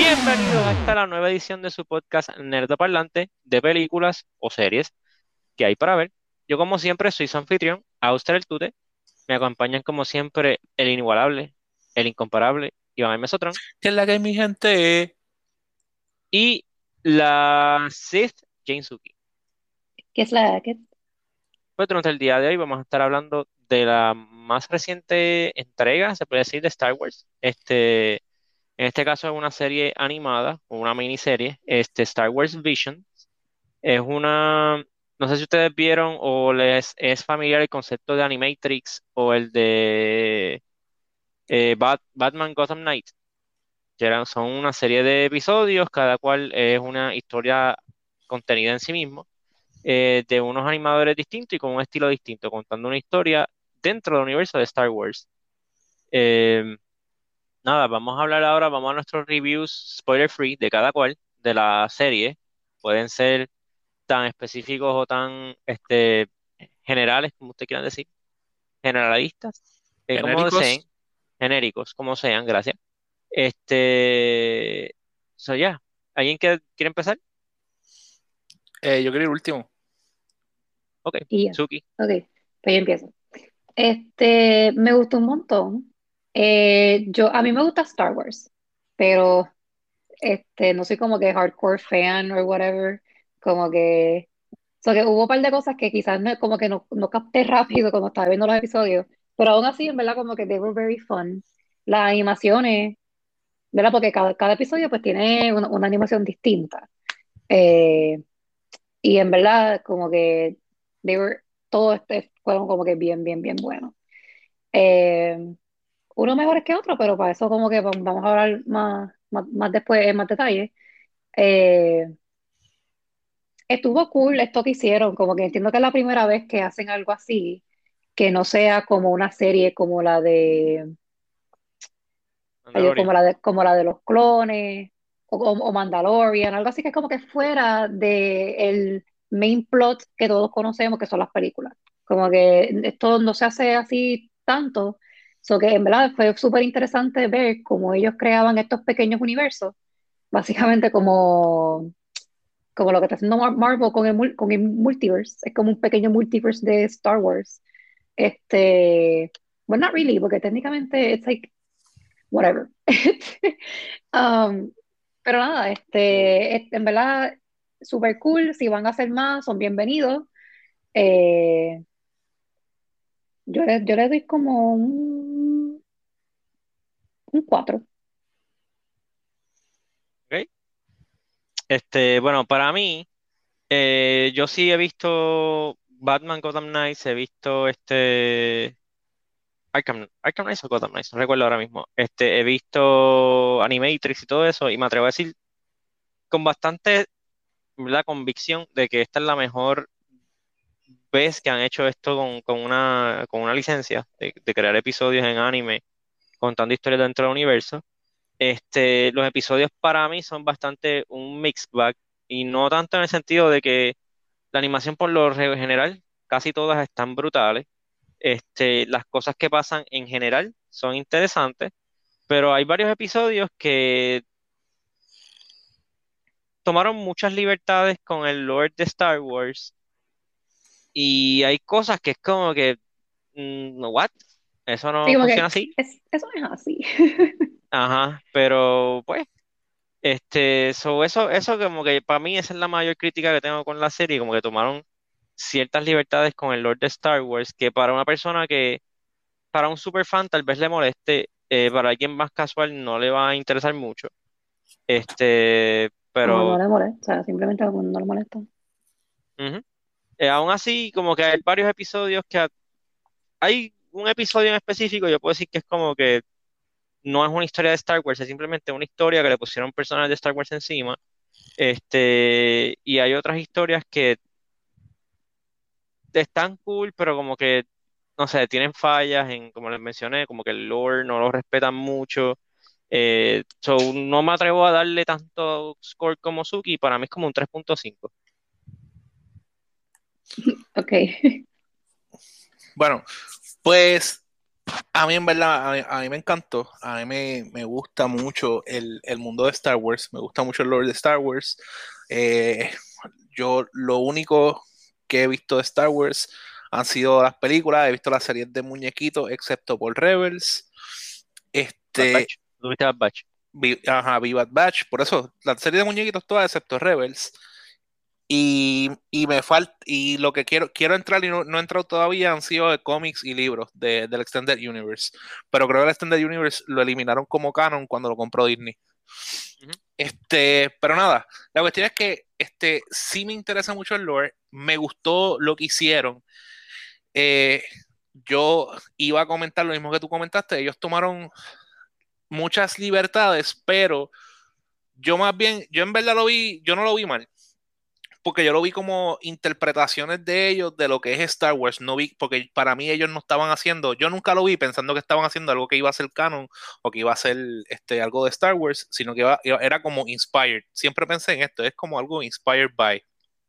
Bienvenidos a esta la nueva edición de su podcast Nerdoparlante de películas o series que hay para ver. Yo como siempre soy su anfitrión, Auster el Tute. Me acompañan como siempre el inigualable, el incomparable Iván el Mesotrón ¿Qué es la que hay, mi gente? y la Sith Jane Suki. ¿Qué es la que Pues durante el día de hoy vamos a estar hablando de la más reciente entrega, se puede decir, de Star Wars. En este caso es una serie animada, o una miniserie, Star Wars Vision. Es una, no sé si ustedes vieron o les es familiar el concepto de Animatrix o el de Batman Gotham Knight, son una serie de episodios, cada cual es una historia contenida en sí mismo, de unos animadores distintos y con un estilo distinto, contando una historia dentro del universo de Star Wars. Eh, Nada, vamos a hablar ahora, vamos a nuestros reviews spoiler free de cada cual de la serie. Pueden ser tan específicos o tan generales, como usted quiera decir, generalistas, como deseen, Genéricos. genéricos, como sean, gracias. Este, ya, ¿alguien quiere empezar? Yo quería el último. Ok, y ya? Suki. Ok, pues yo empiezo. Me gustó un montón. A mí me gusta Star Wars, pero no soy como que hardcore fan o whatever. Como que, que hubo un par de cosas que quizás como que no capté rápido cuando estaba viendo los episodios, pero aún así, en verdad, como que they were very fun. Las animaciones, ¿verdad? Porque cada episodio pues tiene una animación distinta. Eh, Y en verdad, como que they were, todo fueron como que bien buenos. Eh, Uno mejores que otro, pero para eso como que vamos a hablar más después en más detalle. Eh, Estuvo cool esto que hicieron, como que entiendo que es la primera vez que hacen algo así, que no sea como una serie como la de Mandalorian. como la de los clones o Mandalorian, algo así que es como que fuera de el main plot que todos conocemos, que son las películas. Como que esto no se hace así tanto, so que en verdad fue súper interesante ver cómo ellos creaban estos pequeños universos, básicamente como lo que está haciendo Marvel con el multiverse, es como un pequeño multiverse de Star Wars. Well, not really, porque técnicamente it's like whatever. Um, pero nada, en verdad, super cool. Si van a hacer más, son bienvenidos. Eh, yo le doy como un 4. Ok. Bueno, para mí, yo sí he visto Batman Gotham Knights, he visto Arkham Knights o Gotham Knights, no recuerdo ahora mismo. He visto Animatrix y todo eso, y me atrevo a decir con bastante, ¿verdad?, convicción de que esta es la mejor vez que han hecho esto con una licencia de crear episodios en anime contando historias dentro del universo. Los episodios para mí son bastante un mixed bag y no tanto en el sentido de que la animación por lo general casi todas están brutales. Las cosas que pasan en general son interesantes, pero hay varios episodios que tomaron muchas libertades con el lore de Star Wars y hay cosas que es como que, ¿what? Eso Sí, no como funciona que así. eso no es así. Ajá, pero pues, eso como que para mí esa es la mayor crítica que tengo con la serie, como que tomaron ciertas libertades con el lore de Star Wars, que para una persona que, para un super fan tal vez le moleste, para alguien más casual no le va a interesar mucho. No Pero le molesta, o sea, simplemente no le molesta. ujú. Aún así, como que hay varios episodios hay un episodio en específico, yo puedo decir que es como que no es una historia de Star Wars, es simplemente una historia que le pusieron personajes de Star Wars encima. Y hay otras historias que están cool, pero como que, no sé, tienen fallas en, como les mencioné, como que el lore no lo respetan mucho. No me atrevo a darle tanto score como Suki, para mí es como un 3.5. Ok. Bueno, pues A mí en verdad, a mí me encantó, a mí me gusta mucho el mundo de Star Wars, me gusta mucho el lore de Star Wars. Eh, yo lo único que he visto de Star Wars han sido las películas, he visto las series de muñequitos, excepto por Rebels. Bad Este, Batch. ¿Tuviste Bad Batch? vi Bad Batch, por eso, la serie de muñequitos todas excepto Rebels. Y me falta, y lo que quiero entrar y no he entrado todavía han sido de cómics y libros del Extended Universe. Pero creo que el Extended Universe lo eliminaron como canon cuando lo compró Disney. Ujú. Pero nada, la cuestión es que sí me interesa mucho el lore, me gustó lo que hicieron. Eh, yo iba a comentar lo mismo que tú comentaste, ellos tomaron muchas libertades, pero yo más bien, yo en verdad yo no lo vi mal, porque yo lo vi como interpretaciones de ellos de lo que es Star Wars, no vi, porque para mí ellos no estaban haciendo, yo nunca lo vi pensando que estaban haciendo algo que iba a ser canon o que iba a ser algo de Star Wars, sino que era como inspired. Siempre pensé en esto, es como algo inspired by.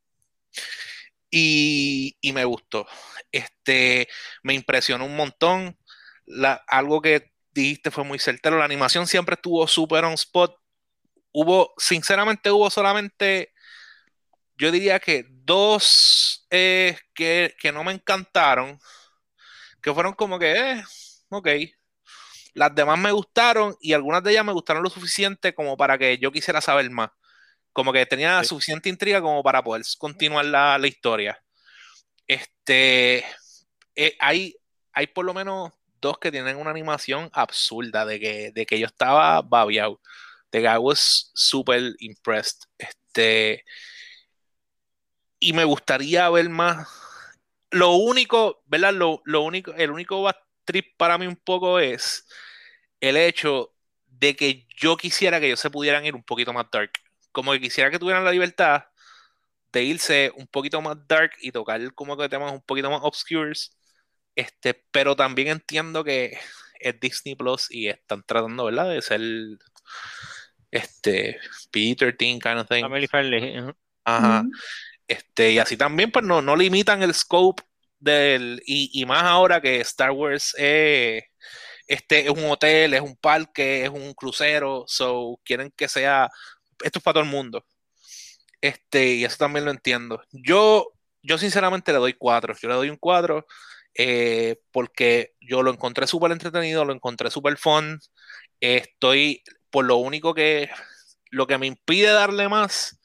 Y me gustó. Me impresionó un montón. Algo que dijiste fue muy certero. La animación siempre estuvo súper on spot. Sinceramente, hubo solamente, yo diría que dos que no me encantaron, que fueron como que, ok. Las demás me gustaron y algunas de ellas me gustaron lo suficiente como para que yo quisiera saber más. Como que tenía Sí. suficiente intriga como para poder continuar la historia. Este, hay, hay por lo menos dos que tienen una animación absurda de que yo estaba babiado, de que I was super impressed. Y me gustaría ver más. Lo único, ¿verdad? El único bad trip para mí un poco es el hecho de que yo quisiera que ellos se pudieran ir un poquito más dark. Como que quisiera que tuvieran la libertad de irse un poquito más dark y tocar como que temas un poquito más obscures. Pero también entiendo que es Disney Plus y están tratando, ¿verdad? De ser este PG-13 kind of thing. Family friendly. Ujú. Ajá. Ujú. Y así también, pues no limitan el scope y más ahora que Star Wars es un hotel, es un parque, es un crucero, so quieren que sea, esto es para todo el mundo. Y eso también lo entiendo. Yo sinceramente le doy 4. Yo le doy un 4 porque yo lo encontré súper entretenido, lo encontré súper fun. Estoy, por lo único lo que me impide darle más,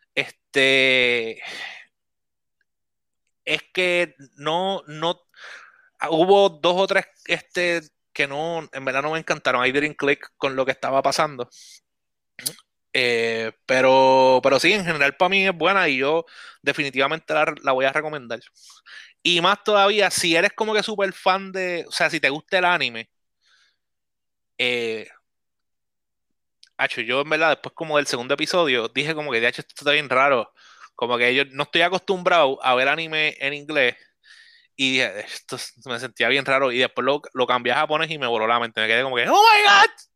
es que no, hubo dos o tres, que no, en verdad no me encantaron. I didn't click con lo que estaba pasando. Ujú. Pero sí, en general para mí es buena y yo definitivamente la voy a recomendar. Y más todavía, si eres como que súper fan o sea, si te gusta el anime, eh, yo en verdad después como del segundo episodio dije como que de hecho esto está bien raro. Como que yo no estoy acostumbrado a ver anime en inglés y dije, me sentía bien raro y después lo cambié a japonés y me voló la mente. Me quedé como que, ¡Oh my God!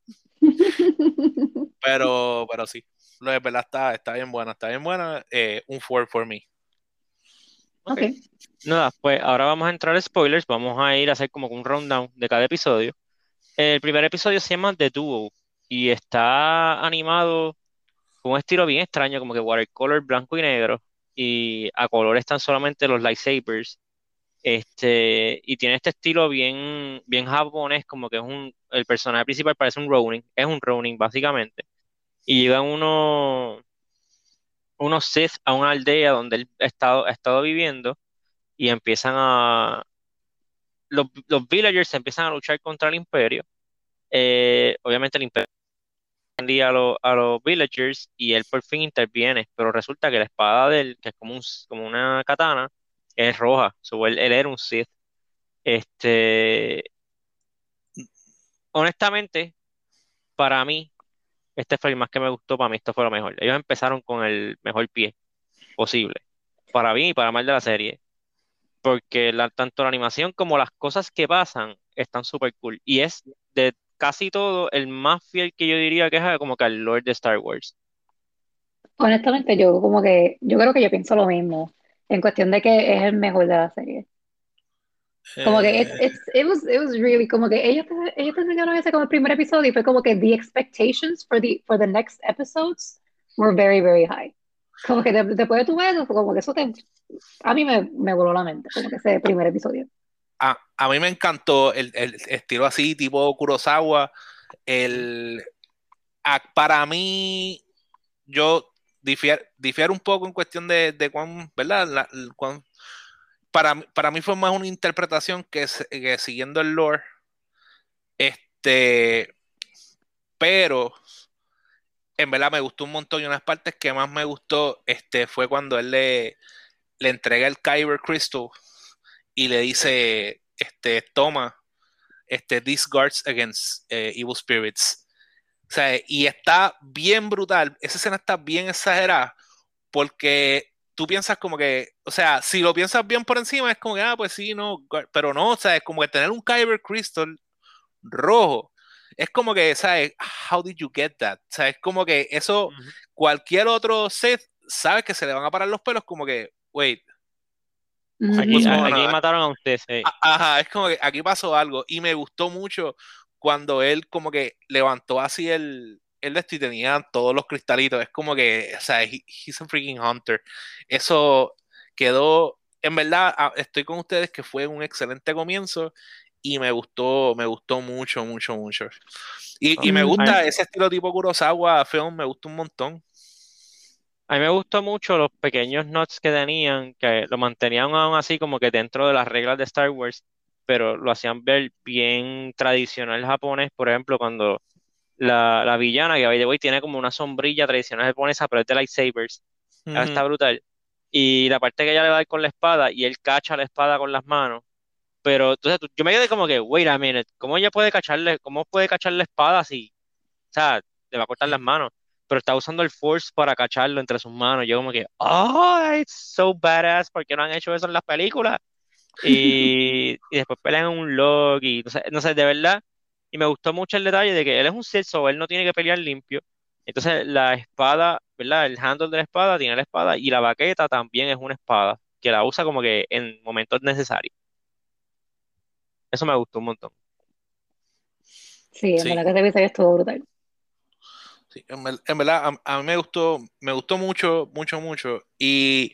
Pero sí, lo de verdad está bien buena, está bien buena. Un 4 for me. Ok. Ok. Nada, pues ahora vamos a entrar a spoilers. Vamos a ir a hacer como que un rundown de cada episodio. El primer episodio se llama The Duo y está animado con un estilo bien extraño, como que watercolor blanco y negro. Y a color están solamente los lightsabers. Y tiene este estilo bien, bien japonés, como que el personaje principal parece un Ronin, es un Ronin básicamente. Y llegan unos Sith a una aldea donde él ha estado viviendo y los villagers empiezan a luchar contra el imperio. Obviamente el imperio defendía a los villagers y él por fin interviene, pero resulta que la espada de él, que es como una katana, es roja. So, él era un Sith. Este, honestamente, para mí, este fue el más que me gustó, para mí esto fue lo mejor. Ellos empezaron con el mejor pie posible, para mí y para mal de la serie, porque tanto la animación como las cosas que pasan están súper cool. Y es de casi todo el más fiel que yo diría que es como que al Lord de Star Wars. Honestamente, yo como que, yo creo que yo pienso lo mismo, en cuestión de que es el mejor de la serie. Como que Eh, it was really, como que ellos te enseñaron ese como el primer episodio y fue como que the expectations for the next episodes were very, very high. Como que después de tu ver eso, como que eso a mí me voló la mente, como que ese primer episodio. a mí me encantó el estilo así, tipo Kurosawa. Ujú. El, para mí, yo difiero un poco en cuestión de cuán, ¿verdad? Para mí fue más una interpretación que siguiendo el lore. Este, pero en verdad me gustó un montón y unas partes que más me gustó fue cuando él le entrega el Kyber Crystal y le dice, toma, these guards against evil spirits. O sea, y está bien brutal, esa escena está bien exagerada porque tú piensas como que, o sea, si lo piensas bien por encima es como que, pues sí, no, pero no, o sea, es como que tener un Kyber Crystal rojo. Es como que, ¿sabes? How did you get that? O sea, es como que eso, Ujú. cualquier otro set, sabe que se le van a parar los pelos, como que, wait, Aquí, what's Ujú. going aquí on? mataron a usted, sí. Ajá, es como que aquí pasó algo. Y me gustó mucho cuando él, como que levantó así el de esto y tenía todos los cristalitos. Es como que, o sea, he's a freaking hunter. Eso quedó, en verdad, estoy con ustedes que fue un excelente comienzo y me gustó mucho, mucho, mucho. Y me A, Ujú. gusta ese estilo tipo Kurosawa film, me gusta un montón. a mí me gustó mucho los pequeños nods que tenían, que lo mantenían aún así como que dentro de las reglas de Star Wars, pero lo hacían ver bien tradicional japonés. Por ejemplo, cuando la villana, que by the way tiene como una sombrilla tradicional japonesa, pero es de lightsabers, está Ujú. brutal. Y la parte que ella le da con la espada y él cacha la espada con las manos. Pero entonces yo me quedé como que, wait a minute, ¿cómo ella puede cacharle, cómo puede cachar la espada si, o sea, le va a cortar las manos? Pero está usando el force para cacharlo entre sus manos. Yo como que, oh, it's so badass, ¿por qué no han hecho eso en las películas? Y después pelean en un log y no sé, de verdad. Y me gustó mucho el detalle de que él es un Sith, so él no tiene que pelear limpio. Entonces la espada, ¿verdad? El handle de la espada tiene la espada y la baqueta también es una espada, que la usa como que en momentos necesarios. Eso me gustó un montón. Sí, en Sí, verdad que ese episodio estuvo brutal. sí, en verdad, a mí me gustó mucho, mucho, mucho. Y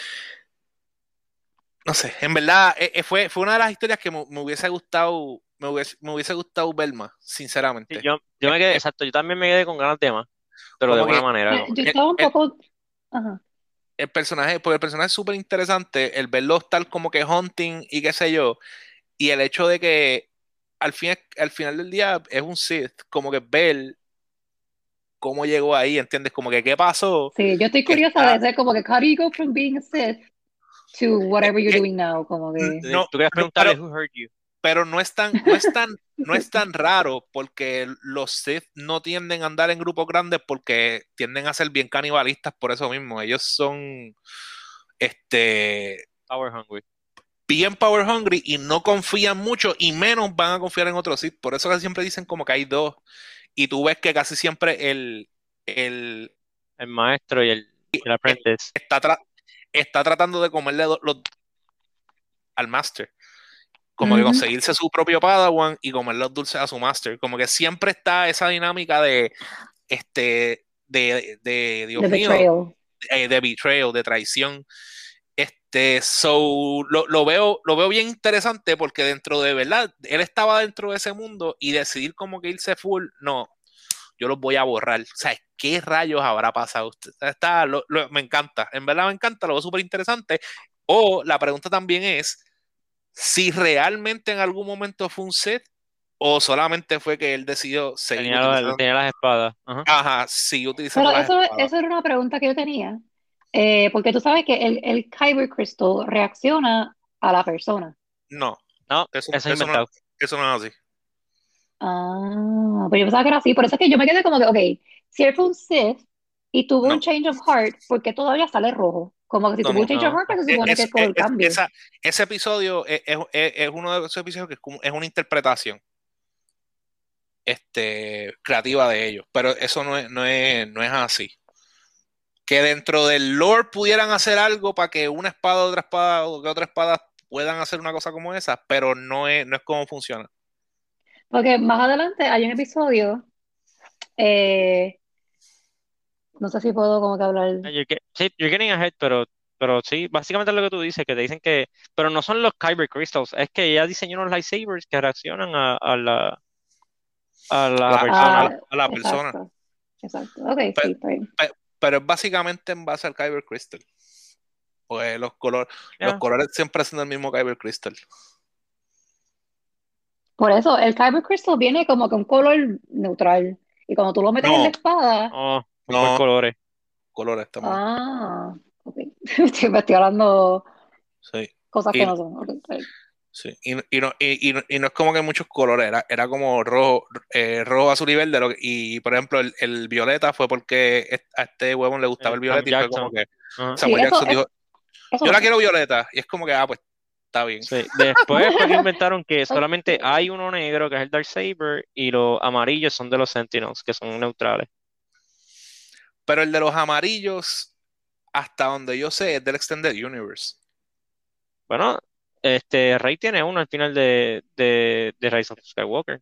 no sé, en verdad fue una de las historias que me hubiese gustado, me hubiese gustado ver más, Sí, sinceramente. yo me quedé, exacto, yo también me quedé con ganas de más, pero de Como buena que manera, como Yo que. estaba un poco, ajá. el personaje, pues el personaje es súper interesante, el verlo tal como que hunting y qué sé yo, y el hecho de que al final del día es un Sith, como que ver cómo llegó ahí, ¿entiendes? Como que qué pasó, Sí, yo estoy que curiosa de está, ser como que, how do you go from being a Sith to whatever you're que, doing now? Como que, no, Tú querías no, preguntarle who hurt you. pero no es tan raro porque los Sith no tienden a andar en grupos grandes porque tienden a ser bien canibalistas por eso mismo. Ellos son este Power hungry. bien power hungry y no confían mucho y menos van a confiar en otros Sith. Por eso que siempre dicen como que hay dos. Y tú ves que casi siempre el El maestro y el es- apprentice. está, está tratando de comerle al Master. Como que ujú, conseguirse su propio Padawan y comer los dulces a su Master. Como que siempre está esa dinámica Dios the mío, betrayal. de betrayal, de traición. Lo veo bien interesante porque dentro de verdad, él estaba dentro de ese mundo y decidir como que irse full, no, yo los voy a borrar. O sea, ¿qué rayos habrá pasado? Me encanta, en verdad me encanta, lo veo súper interesante. O la pregunta también es si realmente en algún momento fue un set o solamente fue que él decidió seguir utilizando. Tenía las espadas. Ajá. Ajá, sigue utilizando Pero las espadas. eso era una pregunta que yo tenía, porque tú sabes que el Kyber Crystal reacciona a la persona. No, No, eso, eso es eso no, inventado. eso no es así. Ah, pero yo pensaba que era así, por eso es que yo me quedé como que, ok, si él fue un Sith y tuvo un No, change of heart, ¿por qué todavía sale rojo? Como que si no, tuvo un no. change of No, heart, pues se E- supone que Es, es como el cambio. ese episodio es uno de esos episodios que es una interpretación creativa de ellos, pero eso no es así. Que dentro del lore pudieran hacer algo para que una espada, otra espada o que otra espada puedan hacer una cosa como esa, pero no es como funciona. Porque más adelante hay un episodio, eh, no sé si puedo como que hablar. Sí, you're getting ahead, pero sí, básicamente es lo que tú dices, que te dicen que, pero no son los Kyber Crystals, es que ella diseñó unos lightsabers que reaccionan a la persona. A la persona. Exacto, exacto. Ok, sí, Pe- está bien. pero es básicamente en base al Kyber Crystal. Pues los Ya. colores siempre son del mismo Kyber Crystal. Por eso, el Kyber Crystal viene como que un color neutral. Y cuando tú lo metes en la No, espada, Oh, voy por no, colores. colores también. ok. Me estoy hablando Sí. cosas que Y, no son. Ok, está bien. sí. Y no es como que muchos colores, era como rojo, rojo, azul y verde. Y por ejemplo, el violeta fue porque a este huevón le gustaba el Sam violeta y fue como Jackson. que Ajá. Sí, Samuel Jackson dijo, eso yo lo la sé. quiero violeta. Y es como que, pues está bien. Sí. Después fue que inventaron que solamente Ok. hay uno negro, que es el Darksaber, y los amarillos son de los Sentinels, que son neutrales. Pero el de los amarillos, hasta donde yo sé, es del Extended Universe. Bueno, Rey tiene uno al final de Rise of Skywalker.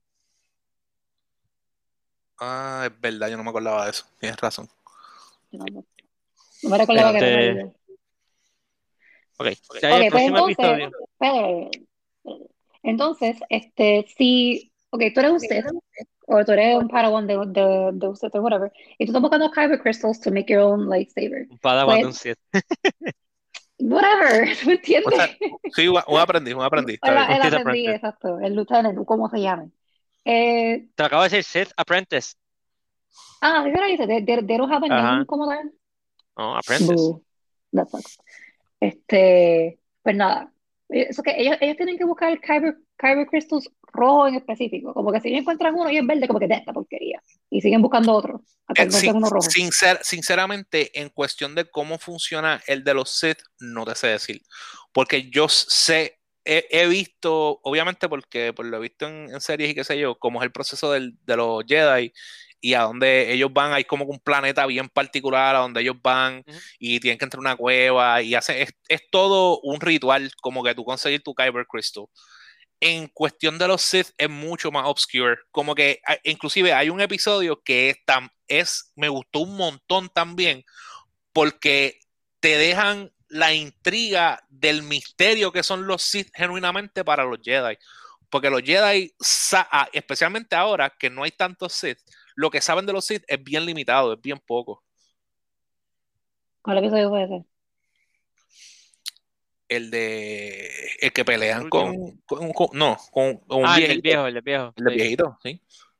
Ah, es verdad, yo no me acordaba de eso. Tienes razón. No, no me recordaba que era Este, amarillo. ok. De ahí Ok, el pues próximo entonces, episodio. entonces, si, ok, tú eres un Sith, o tú eres un Padawan de un Sith, o whatever, y tú estás buscando Kyber Crystals to make your own lightsaber, Un Padawan de pues, un Sith. whatever, ¿me O sea, entiendes? sí, un aprendiz, está bien. El Un Sith aprendiz, Apprentice. exacto, el lieutenant, o como se llame. Eh, Te lo acabo de decir, Sith Apprentice. ¿Qué se dice? They don't have a name Ajá. como tal. No, Apprentice. Boo, that sucks. Pues nada, eso que ellos tienen que buscar el Kyber Crystals rojo en específico, como que si ellos encuentran uno y es verde, como que de esta porquería, y siguen buscando otro, hasta que encuentren uno rojo. Sinceramente, en cuestión de cómo funciona el de los Sith, no te sé decir. Porque yo sé, he visto, obviamente porque pues, lo he visto en series y qué sé yo, cómo es el proceso de los Jedi y a donde ellos van, hay como un planeta bien particular a donde ellos van Ujú. y tienen que entrar a una cueva y es todo un ritual como que tú conseguir tu Kyber Crystal. En cuestión de los Sith es mucho más obscure. Como que inclusive hay un episodio que me gustó un montón también porque te dejan la intriga del misterio que son los Sith genuinamente para los Jedi. Porque los Jedi, especialmente ahora que no hay tantos Sith, lo que saben de los Sith es bien limitado, es bien poco. ¿Cuál episodio fue ese? El que El pelean último. no, con un Ah, viejito. el del viejo, El de sí. viejito, sí.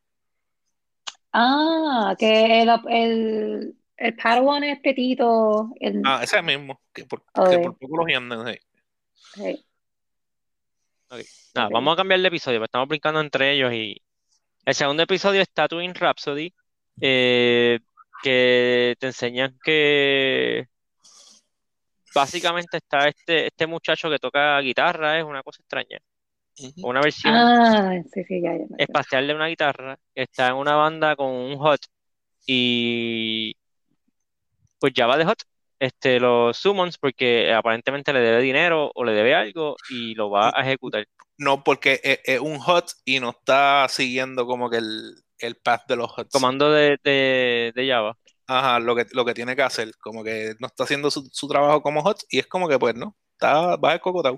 Que el Padawan es petito. Ese mismo, que por Ok, poco los llaman. Sí. ok, Ok. Nada, vamos ok. a cambiar de episodio, porque estamos brincando entre ellos y el segundo episodio es Tatooine Rhapsody, eh, que te enseñan que básicamente está este muchacho que toca guitarra, es una cosa extraña, Ujú. una versión Sí, sí, ya me acuerdo. espacial de una guitarra, que está en una banda con un hot y pues ya va de hot, los summons porque aparentemente le debe dinero o le debe algo y lo va a ejecutar. No, porque es un hot y no está siguiendo como que el path de los hots. Comando de Java. Ajá, lo que tiene que hacer, como que no está haciendo su trabajo como hot y es como que pues no, va de cocotado.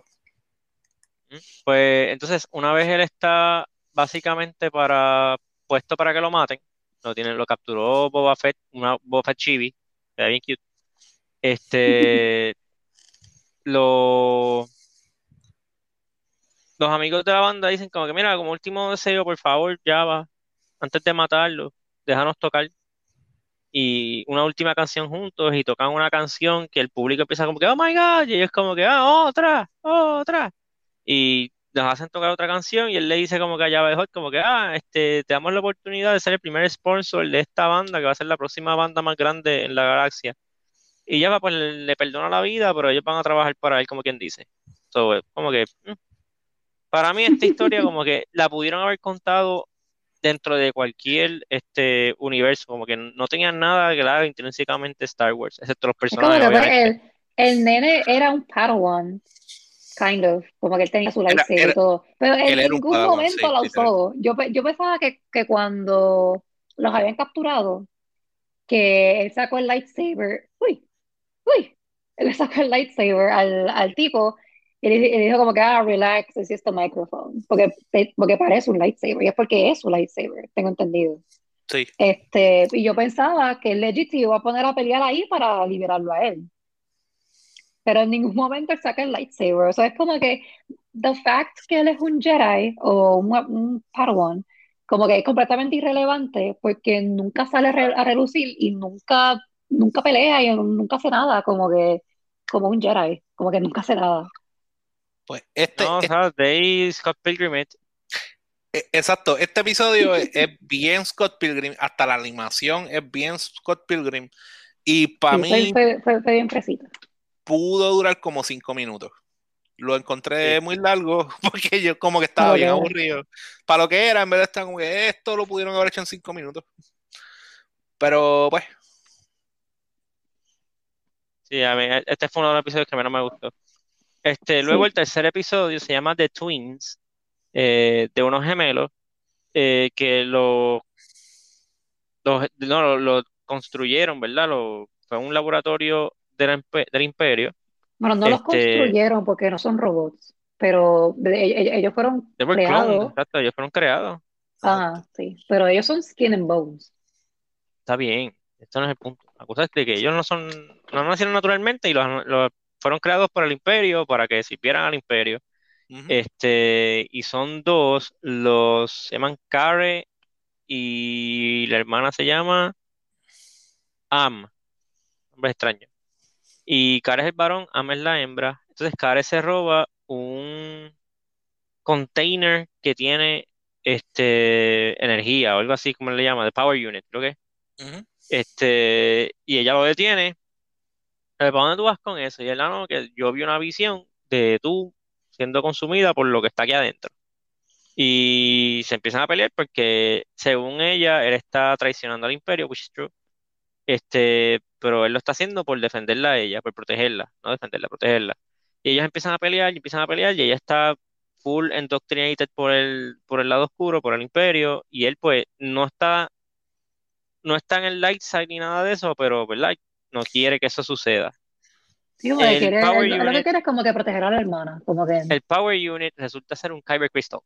Pues entonces, una vez él está básicamente puesto para que lo maten, lo capturó Boba Fett, una Boba Fett chibi, era bien cute. Este, lo- los amigos de la banda dicen como que, mira, como último deseo, por favor, ya va, antes de matarlo, déjanos tocar y una última canción juntos y tocan una canción que el público empieza como que, oh my God, y ellos como que, otra, otra. Y nos hacen tocar otra canción y él le dice como que allá va de Hot, como que, te damos la oportunidad de ser el primer sponsor de esta banda, que va a ser la próxima banda más grande en la galaxia. Y ya va, pues le perdona la vida, pero ellos van a trabajar para él, como quien dice. So, como que, para mí esta historia como que la pudieron haber contado dentro de cualquier universo, como que no tenían nada que la haga intrínsecamente Star Wars, excepto los Es como personajes, que pues, obviamente. el nene era un Padawan. kind of, como que él tenía su Era, lightsaber y era- todo, pero él en era un ningún Padawan, momento sí, la literal. usó. Yo pensaba que cuando los habían capturado, que él sacó el lightsaber, uy, él le sacó el lightsaber al tipo y le dijo como que, relax, it's just a microphone, porque parece un lightsaber, y es porque es un lightsaber, tengo entendido. Sí. Y yo pensaba que el legit se iba a poner a pelear ahí para liberarlo a él, pero en ningún momento él saca el lightsaber. O sea, es como que the fact que él es un Jedi o un Padawan, como que es completamente irrelevante porque nunca sale a relucir y nunca pelea y nunca hace nada, como un Jedi, como que nunca hace nada. Pues No, o sea, they Scott Pilgrim exacto, este episodio es bien Scott Pilgrim, hasta la animación es bien Scott Pilgrim, y para Sí, mí fue bien fresita. pudo durar como 5 minutos. Lo encontré Sí. muy largo porque yo como que A estaba lo bien que era. aburrido. Para lo que era, en vez de estar como que esto lo pudieron haber hecho en 5 minutos. Pero pues, Sí, a mí, este fue uno de los episodios que menos me gustó. Luego el Sí. tercer episodio se llama The Twins, de unos gemelos que lo construyeron, ¿verdad? Fue un laboratorio del imperio. Bueno, no los Este, construyeron porque no son robots, pero ellos fueron de Were Clone, creados. exacto, ellos fueron creados. exacto. Ah, sí, pero ellos son skin and bones. Está bien, esto no es el punto. La cosa es de que ellos no nacieron naturalmente y fueron creados por el imperio para que sirvieran al imperio. Ujú. Y son dos, se llaman Care y la hermana se llama Am, hombre extraño. Y Care es el varón, Am es la hembra. Entonces Care se roba un container que tiene energía o algo así como le llama, de Power Unit, creo que. Ujú. Y ella lo detiene. ¿Para dónde tú vas con eso? Y él, no, que yo vi una visión de tú siendo consumida por lo que está aquí adentro. Y se empiezan a pelear porque, según ella, él está traicionando al imperio, which is true. Pero él lo está haciendo por defenderla a ella, por protegerla, no defenderla, protegerla. Y ellos empiezan a pelear y empiezan a pelear y ella está full indoctrinated por el lado oscuro, por el imperio, y él pues no está en el light side ni nada de eso, pero, ¿verdad? No quiere que eso suceda. Sí, como que El quiere, Power lo que Unit, quiere es como que proteger a la hermana, como que, el Power Unit resulta ser un Kyber Crystal.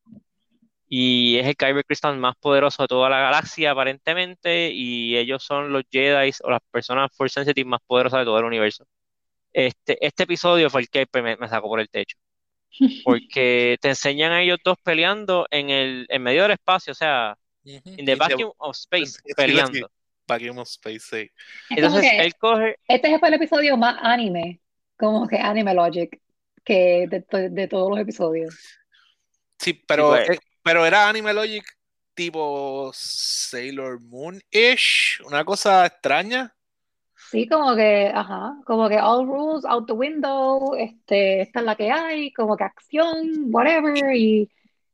Y es el Kyber Crystal más poderoso de toda la galaxia, aparentemente, y ellos son los Jedi o las personas Force Sensitive más poderosas de todo el universo. Este episodio fue el que me sacó por el techo, porque te enseñan a ellos dos peleando en medio del espacio, o sea, Ujú. in the vacuum of space, Te iba a decir, peleando. Vacuum of Space, sí. es como Entonces, que él coge, este fue el episodio más anime, como que Anime Logic, que de todos los episodios. Sí, sí, pues, pero era Anime Logic tipo Sailor Moon-ish, una cosa extraña. Sí, como que, ajá, como que all rules out the window, esta es la que hay, como que acción, whatever, y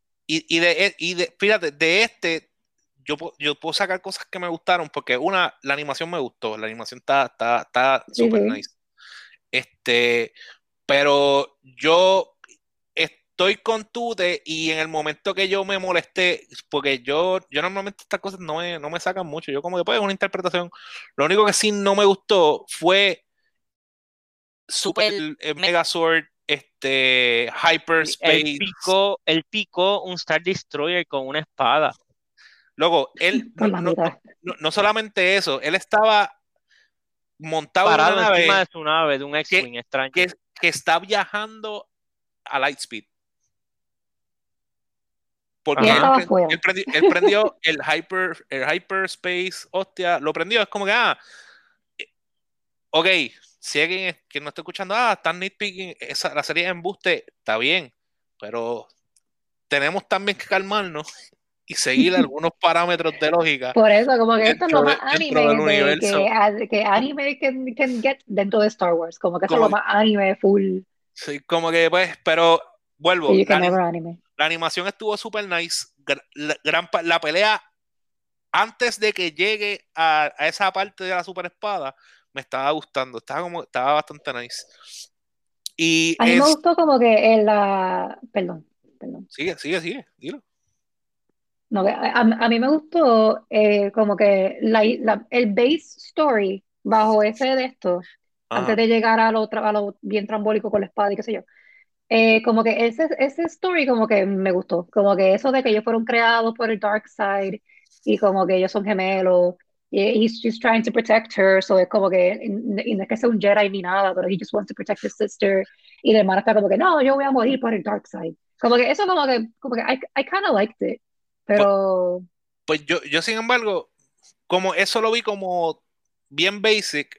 Fíjate, yo puedo sacar cosas que me gustaron, porque la animación me gustó, la animación está sí, super sí. nice. Pero yo estoy con Tute, y en el momento que yo me molesté, porque yo normalmente estas cosas no me sacan mucho, yo como que pues una interpretación. Lo único que sí no me gustó fue Super Megazord, Hyperspace. él picó un Star Destroyer con una espada, Luego, él Por no, la no, no, mitad. no solamente eso, él estaba montado en una parado encima nave de su nave, de un que, X-Wing extraño. que está viajando a Lightspeed. Y Porque él Ajá. estaba afuera. él prendió el Hyperspace, hostia, lo prendió. Es como que, ok, si alguien que no está escuchando, están nitpicking, la serie de embuste, está bien, pero tenemos también que calmarnos y seguir algunos parámetros de lógica Por eso, como que esto es lo más dentro del anime de universo. que anime can get dentro de Star Wars. Como que eso es Como, lo más anime full sí, como que, pues, pero that vuelvo, you can never anime. la animación estuvo super nice. La pelea antes de que llegue a esa parte de la super espada me estaba gustando, estaba bastante nice. Y A mí me gustó como que en la... Perdón. sigue, dilo. No, a mí me gustó como que el base story bajo ese de esto, antes Ajá. de llegar a lo bien trambólico con la espada y qué sé yo. Como que ese story como que me gustó, como que eso de que ellos fueron creados por el Dark Side y como que ellos son gemelos y he's just trying to protect her, so es como que y no es que sea un Jedi ni nada, pero he just wants to protect his sister y la hermana está como que no, yo voy a morir por el Dark Side. Como que eso como que I kind of liked it, Pues, pero pues yo, sin embargo, como eso lo vi como bien basic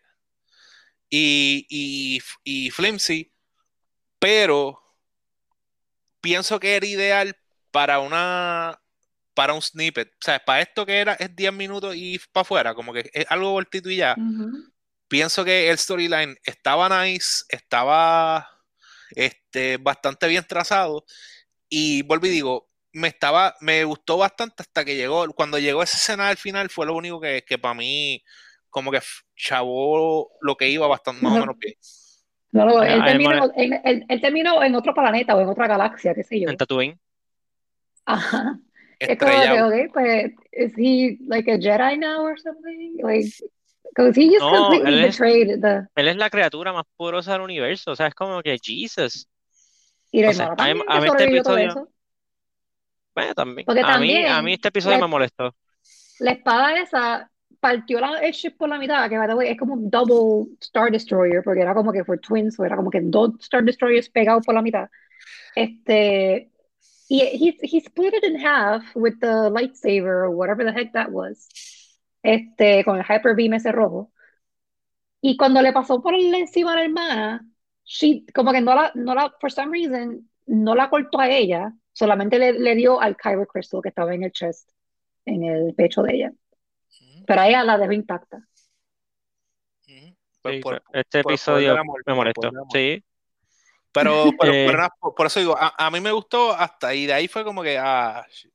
y flimsy, pero pienso que era ideal para para un snippet. O sea, para esto que era es 10 minutos y para afuera, como que es algo cortito y ya. ujú. Pienso que el storyline estaba nice, estaba bastante bien trazado y vuelvo y digo, me gustó bastante hasta que cuando llegó esa escena al final fue lo único que para mí como que chavó lo que iba bastante más o menos bien. No, no, A mí me molesta él terminó en otro planeta o en otra galaxia, qué sé en yo. Tatooine. Ajá. Es como que, Estrellado. okay, pues, is he like a Jedi now or something? Like, because he just No, completely betrayed él es la criatura más poderosa del universo. O sea, es como que Jesus. y la No sé, hermana también a que mí este sobrevivió todo episodio, eso. bueno, también. Porque A mí también este episodio me molestó. la espada esa partió el ship por la mitad, que by the way, es como un double Star Destroyer, porque era como que fue twins, o era como que dos Star Destroyers pegados por la mitad. Este, y he split it in half with the lightsaber or whatever the heck that was. Con el Hyper Beam ese rojo. Y cuando le pasó por encima a la hermana, como que for some reason, no la cortó a ella, solamente le dio al Kyber Crystal que estaba en el chest, en el pecho de ella. Ujú, Pero a ella la dejó intacta. ujú. Pues Sí, pero este por el poder del episodio amor, me por el poder molestó. del amor. Sí. Pero Eh, nada, por eso digo, a mí me gustó hasta ahí, de ahí fue como que, shit.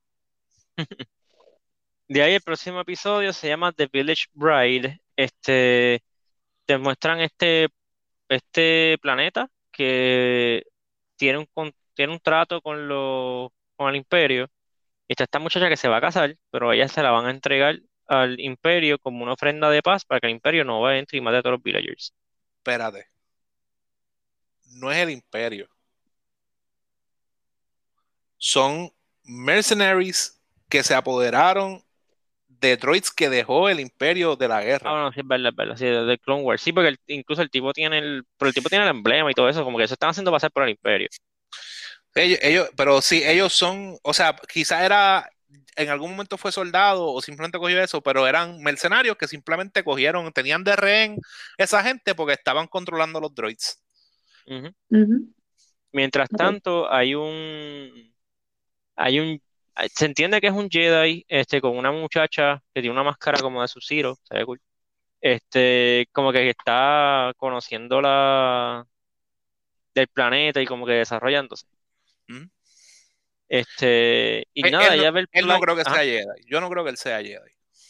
de ahí el próximo episodio se llama The Village Bride. Te muestran este planeta que tiene un trato con el Imperio. Y está esta muchacha que se va a casar, pero ella se la van a entregar al Imperio como una ofrenda de paz para que el Imperio no vaya a entrar y mate a todos los villagers. Espérate, no es el imperio, son mercenaries que se apoderaron de droids que dejó el imperio de la Ah, guerra. bueno, sí, es verdad, sí, de Clone Wars. Sí, porque incluso el tipo tiene pero el tipo tiene el emblema y todo eso, como que se están haciendo pasar por el Imperio. Pero sí, ellos son, o sea, quizá en algún momento fue soldado o simplemente cogió eso, pero eran mercenarios que simplemente tenían de rehén esa gente porque estaban controlando los droids. Ujú. Ujú. Mientras Ok. tanto, hay un, se entiende que es un Jedi, con una muchacha que tiene una máscara como de Sub-Zero, se ve cool. Como que está conociendo del planeta y como que desarrollándose. ¿Mm? Y nada, ella ve el Él no plan, creo que sea ajá, Jedi. Yo no creo que él sea Jedi.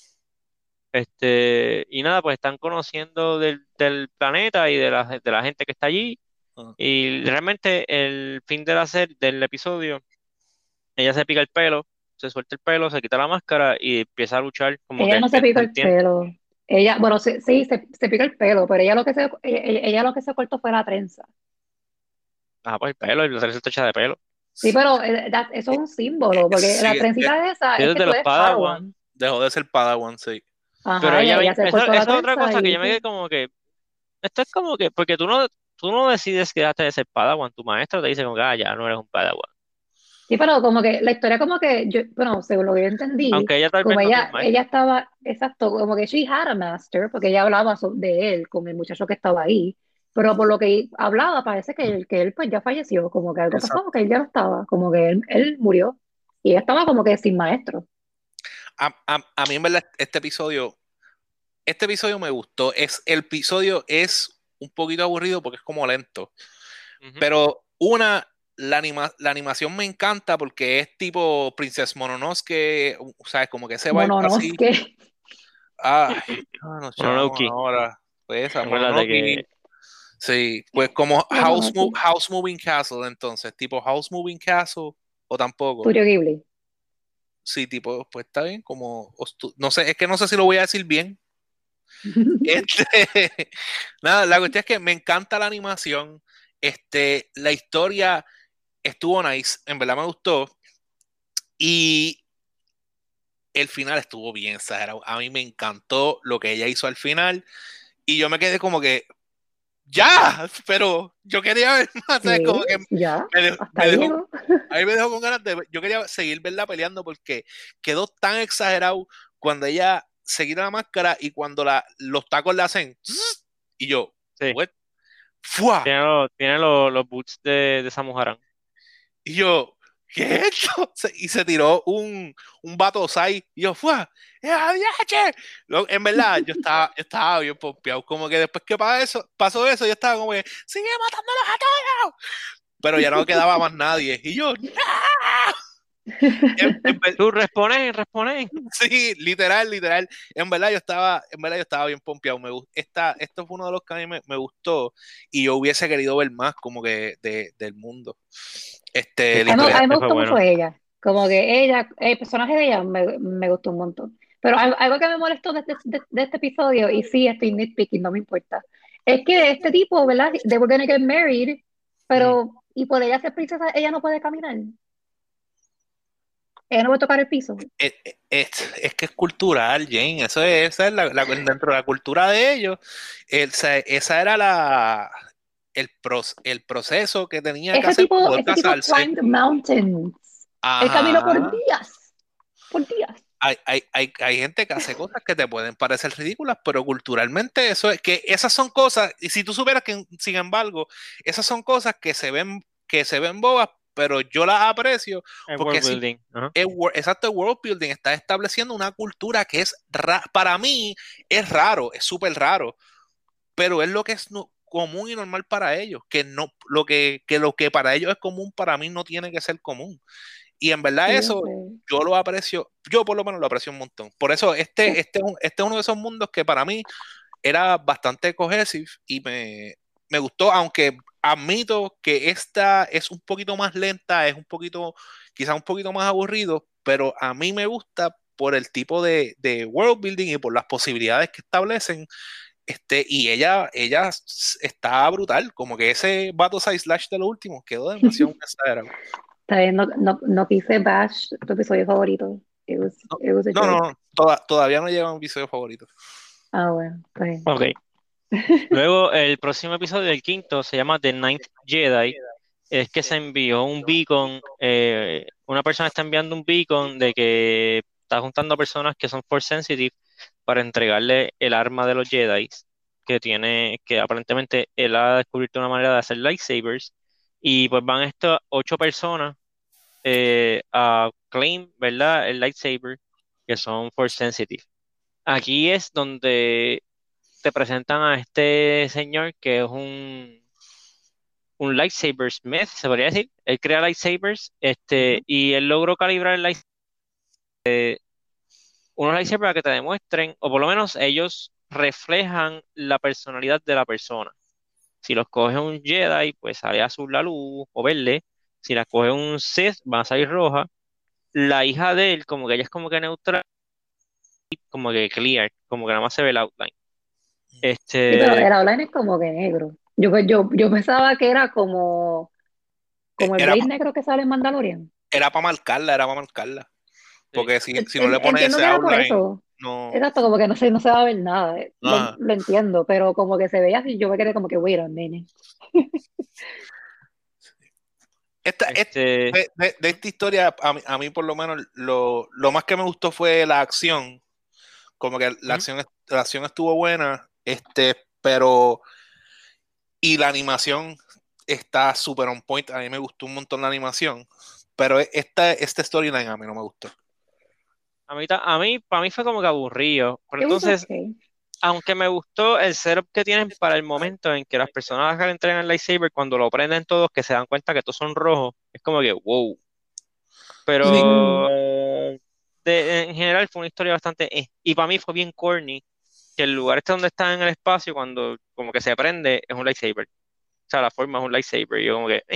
y nada, pues están conociendo del planeta y de la gente que está allí. Ah. Y realmente el fin del episodio, ella se pica el pelo, se suelta el pelo, se quita la máscara y empieza a luchar como Ella que no se pica el entiende. pelo. Ella, bueno, sí, se pica el pelo, pero ella lo que se cortó fue la trenza. Ah, pues el pelo y la se está hecha de pelo. Sí, pero eso es un símbolo, porque la Sí, trencita esa Sí, es es que de tú los eres Padawan. Padawan. dejó de ser Padawan, sí. Pero Ajá, ella ella se eso cortó la es otra trenza cosa que y yo me quedé como que, esto es como que, porque tú no decides que dejaste de ser Padawan, tu maestro te dice como que, ya no eres un Padawan. sí, pero como que la historia como que, bueno, según lo que yo entendí, Aunque ella tal vez como no tiene un ella maestro. estaba, exacto, como que she had a master, porque ella hablaba de él con el muchacho que estaba ahí, pero por lo que hablaba parece que él pues ya falleció, como que algo pasó, que Exacto. él ya no estaba, como que él murió, y ella estaba como que sin maestro. A mí en verdad este episodio me gustó. El episodio es un poquito aburrido porque es como lento. Ujú. Pero la animación me encanta porque es tipo Princess Mononoke, ¿sabes? Como que ese vibe así. Mononoke. Ay, nos Bueno, chavamos Loki, ahora. Pues esa acuérdate que Mononoke. Sí, pues como Bueno, sí. House Moving Castle, entonces, tipo House Moving Castle, o tampoco. Studio Ghibli. Sí, tipo, pues está bien, como, no sé, es que no sé si lo voy a decir bien. Este, nada, la cuestión es que me encanta la animación, la historia estuvo nice, en verdad me gustó, y el final estuvo bien exagerado. A mí me encantó lo que ella hizo al final, y yo me quedé como que, ya, pero yo quería ver más, ¿sabes? ¿Qué? Como que Ya, hasta me ahí dejó, llegó. a mí me dejó con ganas yo quería seguir verla peleando porque quedó tan exagerado cuando ella se quita la máscara y cuando los tacos le hacen zzz, y yo, Sí, what? ¡Fua! tiene los boots de Samu Aran. Y yo, ¿qué es esto? Y se tiró un vato Sai y yo, ¡fua! ¡ADH! En verdad, yo estaba bien pompeado. Como que después que pasó eso, yo estaba como que, ¡sigue matándolos a todos! Pero ya no quedaba más nadie. Y yo, ¡no! En Tú respones. Sí, literal, literal. En verdad yo estaba bien pompeado. Esto fue uno de los que a mí me gustó y yo hubiese querido ver más como que del mundo. Sí, La A mí, historia. a mí me ese fue gustó mucho bueno. ella. Como que ella, el personaje de ella me gustó un montón. Pero algo que me molestó de este episodio, y sí, estoy nitpicking, no me importa, es que este tipo, ¿verdad? They were gonna get married, Mm. pero, y por ella ser princesa, ella no puede caminar. Ella no puede tocar el piso. Es que es cultural, Jane. Esa es dentro de la cultura de ellos. Esa era el proceso que tenía que hacer para poder Ese tipo casarse. climbed mountains. Él caminó Ajá. por días. Hay gente que hace cosas que te pueden parecer ridículas, pero culturalmente eso es que esas son cosas, y si tú supieras que, sin embargo, esas son cosas que se ven bobas, pero yo las aprecio El porque world sí, building. Ajá. exacto, el world building está estableciendo una cultura que para mí es raro, es súper raro, pero es lo que es común y normal para ellos, que no, lo que para ellos es común, para mí no tiene que ser común. Y en verdad Sí, yo eso sé. yo lo aprecio, yo por lo menos lo aprecio un montón. Por eso este es uno de esos mundos que para mí era bastante cohesive y me gustó, aunque admito que esta es un poquito más lenta, quizá un poquito más aburrido, pero a mí me gusta por el tipo de world building y por las posibilidades que establecen. Y ella está brutal, como que ese Battle Side Slash de lo último quedó demasiado exagerado. Está bien, no quise bash tu episodio favorito. It was a No, no, joke. no, todavía no llega a un episodio favorito. Ah, bueno, está bien. Ok. Luego, el próximo episodio, el quinto, se llama The Ninth Jedi. Es que se envió un beacon. Una persona está enviando un beacon de que está juntando personas que son force sensitive para entregarle el arma de los Jedi que aparentemente él ha descubierto una manera de hacer lightsabers. Y pues van estas 8 personas a claim, ¿verdad? El lightsaber, que son force sensitive. Aquí es donde te presentan a este señor que es un lightsaber smith, se podría decir. Él crea lightsabers, Ujú. y él logró calibrar unos lightsabers para que te demuestren, o por lo menos ellos reflejan la personalidad de la persona. Si los coge un Jedi, pues sale azul la luz o verde. Si las coge un Sith, va a salir roja. La hija de él, como que ella es como que neutral, como que clear, como que nada más se ve el outline. Sí, pero Este, el outline es como que negro. Yo pensaba que era como el Era, Blade negro que sale en Mandalorian. era para marcarla. sí. Porque si no le pones Entiendo ese que era por outline, eso. no. Exacto, como que no se va a ver nada. Nada. Lo entiendo, pero como que se veía así, yo me quedé como que, wait a minute. Esta, es- Este, de esta historia, a mí por lo menos, lo más que me gustó fue la acción. Como que la ujú. acción estuvo buena, pero. Y la animación está súper on point. A mí me gustó un montón la animación. Pero este storyline a mí no me gustó. Para mí fue como que aburrido. Pero It was entonces, okay. aunque me gustó el setup que tienen para el momento en que las personas que le entregan el lightsaber, cuando lo prenden todos, que se dan cuenta que todos son rojos, es como que wow. Sí. Pero Ujú. en general fue una historia bastante. Y para mí fue bien corny, que el lugar este donde está en el espacio, cuando como que se prende, es un lightsaber. O sea, la forma es un lightsaber. Y yo como que,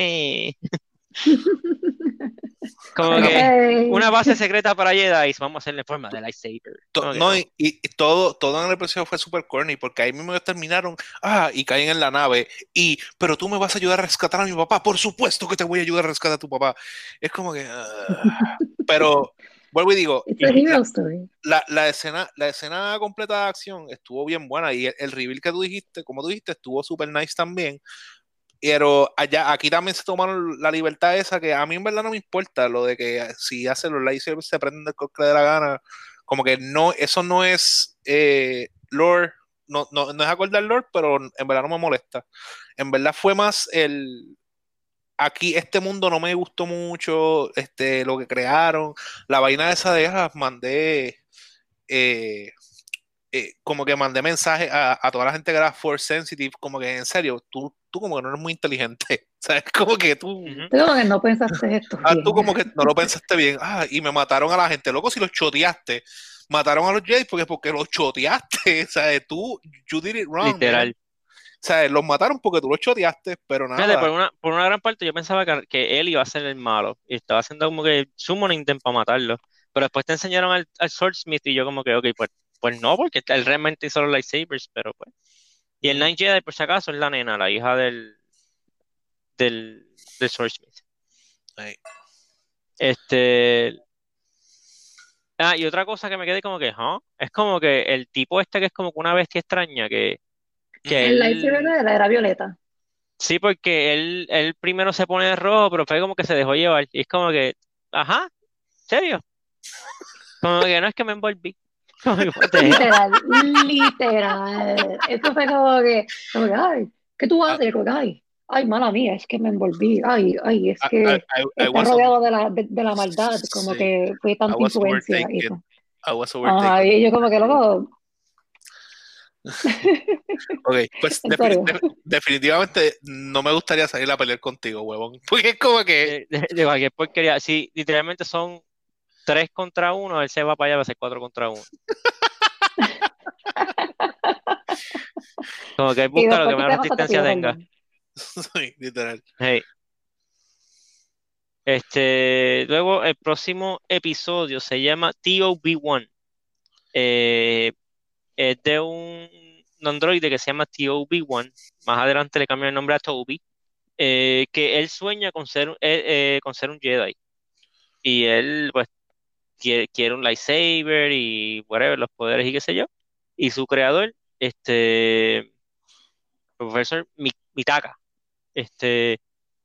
como No, que Okay. una base secreta para Jedi, vamos a hacerle forma de lightsaber. Como que no, no. y todo en el episodio fue super corny, porque ahí mismo ellos terminaron, y caen en la nave, pero tú me vas a ayudar a rescatar a mi papá, por supuesto que te voy a ayudar a rescatar a tu papá. Es como que, pero vuelvo y digo, It's a hero story. la escena completa de acción estuvo bien buena, y el reveal que tú dijiste, como tú dijiste, estuvo super nice también. Pero aquí también se tomaron la libertad esa que a mí en verdad no me importa lo de que si hacen los lightsabers se prenden del color que le dé la gana. Como que no, eso no es lore, no es acordar lore, pero en verdad no me molesta. En verdad fue más aquí este mundo no me gustó mucho, lo que crearon, la vaina esa de mandé eh, como que mandé mensaje a toda la gente que era Force Sensitive, como que en serio, tú como que no eres muy inteligente, ¿sabes? Como que Ujú. Tú como que no pensaste esto tú bien. como que no lo pensaste bien, y me mataron a la gente, loco, si los choteaste, mataron a los Jedi porque los choteaste, ¿sabes? You did it wrong, man. Literal. ¿Sabes? Los mataron porque tú los choteaste, pero Fíjate, nada. por una gran parte yo pensaba que él iba a ser el malo y estaba haciendo como que summoning them para matarlo. Pero después te enseñaron al Swordsmith y yo como que, ok, pues no, porque él realmente hizo los lightsabers, pero pues. Y el Ujú. Night Jedi, por si acaso, es la nena, la hija del Swordsmith. Ahí. Este, y otra cosa que me quedé como que, ¿huh? Es como que el tipo este que es como que una bestia extraña, que El lightsaber él, de él era violeta. sí, porque él primero se pone de rojo, pero fue como que se dejó llevar. Y es como que, ajá, ¿serio? Como que no es que me envolví. Como que, what the hell? Literal, literal. Esto fue como que, ay, ¿qué tú I, haces? Como que, ay, mala mía, es que me envolví. Ay, es I, I, que I está was rodeado de la maldad, como sí, que fue I tanta was influencia y overtaken. todo. I was Ajá, overtaken. y yo como que loco, Ok, pues en serio. definitivamente no me gustaría salir a pelear contigo, huevón. Porque es como que De cualquier porquería. Sí, literalmente son 3 contra 1, él se va para allá, va a ser 4 contra 1. Como que él Y busca lo que después tú menos te vas a te resistencia pide tenga. perdón. sí, literal. Hey. Luego el próximo episodio se llama TOB1. Eh, es de un androide que se llama TOB1. Más adelante le cambian el nombre a Toby. Que él sueña con ser un Jedi. Y él, pues, quiere un lightsaber y whatever, los poderes y qué sé yo. Y su creador, profesor Mitaka, este,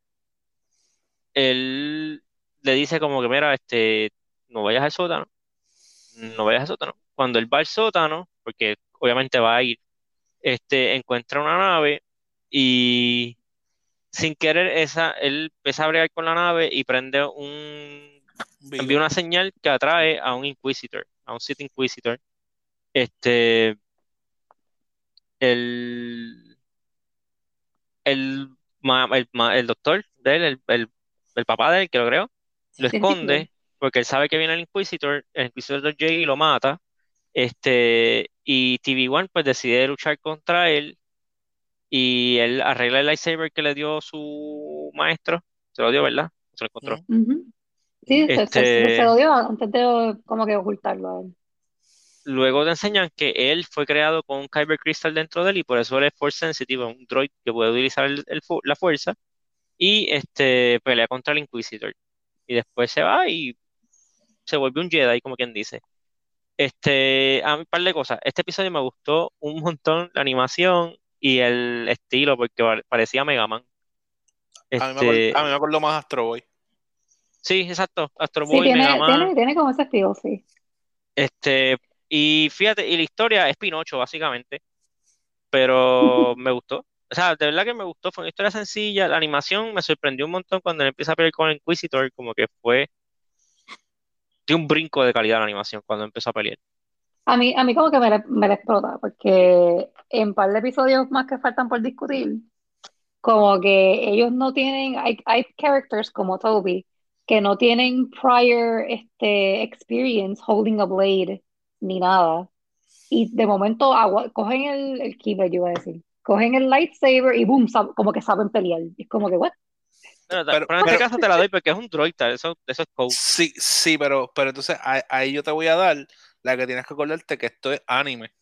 él le dice como que, mira, no vayas al sótano, no vayas al sótano. Cuando él va al sótano, porque obviamente va a ir, encuentra una nave y sin querer él empieza a bregar con la nave y envía Beacon. una señal que atrae a un Inquisitor, a un Sith Inquisitor. Este, el, el doctor de él, el papá de él, que lo creo, lo Científico. esconde porque él sabe que viene el Inquisitor J y lo mata. Y TV1 pues decide luchar contra él y él arregla el lightsaber que le dio su maestro, se lo dio, ¿verdad? Se lo encontró. Ujú, Ujú. Sí, ujú. se lo Este, dio antes de como que ocultarlo a él. Luego te enseñan que él fue creado con un Kyber Crystal dentro de él y por eso él es Force Sensitive, un droid que puede utilizar la fuerza y pelea contra el Inquisitor. Y después se va y se vuelve un Jedi, como quien dice. A mí, un par de cosas. Este episodio me gustó un montón la animación y el estilo, porque parecía Mega Man. A mí me Este, acuerdo más Astro Boy. sí, exacto. Astro Sí, Boy, Mega tiene, Man. tiene, tiene como ese estilo, sí. Y fíjate, y la historia es Pinocho, básicamente. Pero me gustó. O sea, de verdad que me gustó. Fue una historia sencilla. La animación me sorprendió un montón cuando él empieza a pelear con el Inquisitor, como que fue de un brinco de calidad la animación cuando empezó a pelear. A mí como que me la explota, porque en par de episodios más que faltan por discutir, como que ellos no tienen, hay characters como Toby, que no tienen prior experience holding a blade ni nada. y de momento cogen el keyblade, yo iba a decir, cogen el lightsaber y boom, como que saben pelear. Es como que, what? Pero en este Pero caso te la doy porque es un droid, eso es code. sí, sí, pero entonces ahí yo te voy a dar la que tienes que acordarte que esto es anime.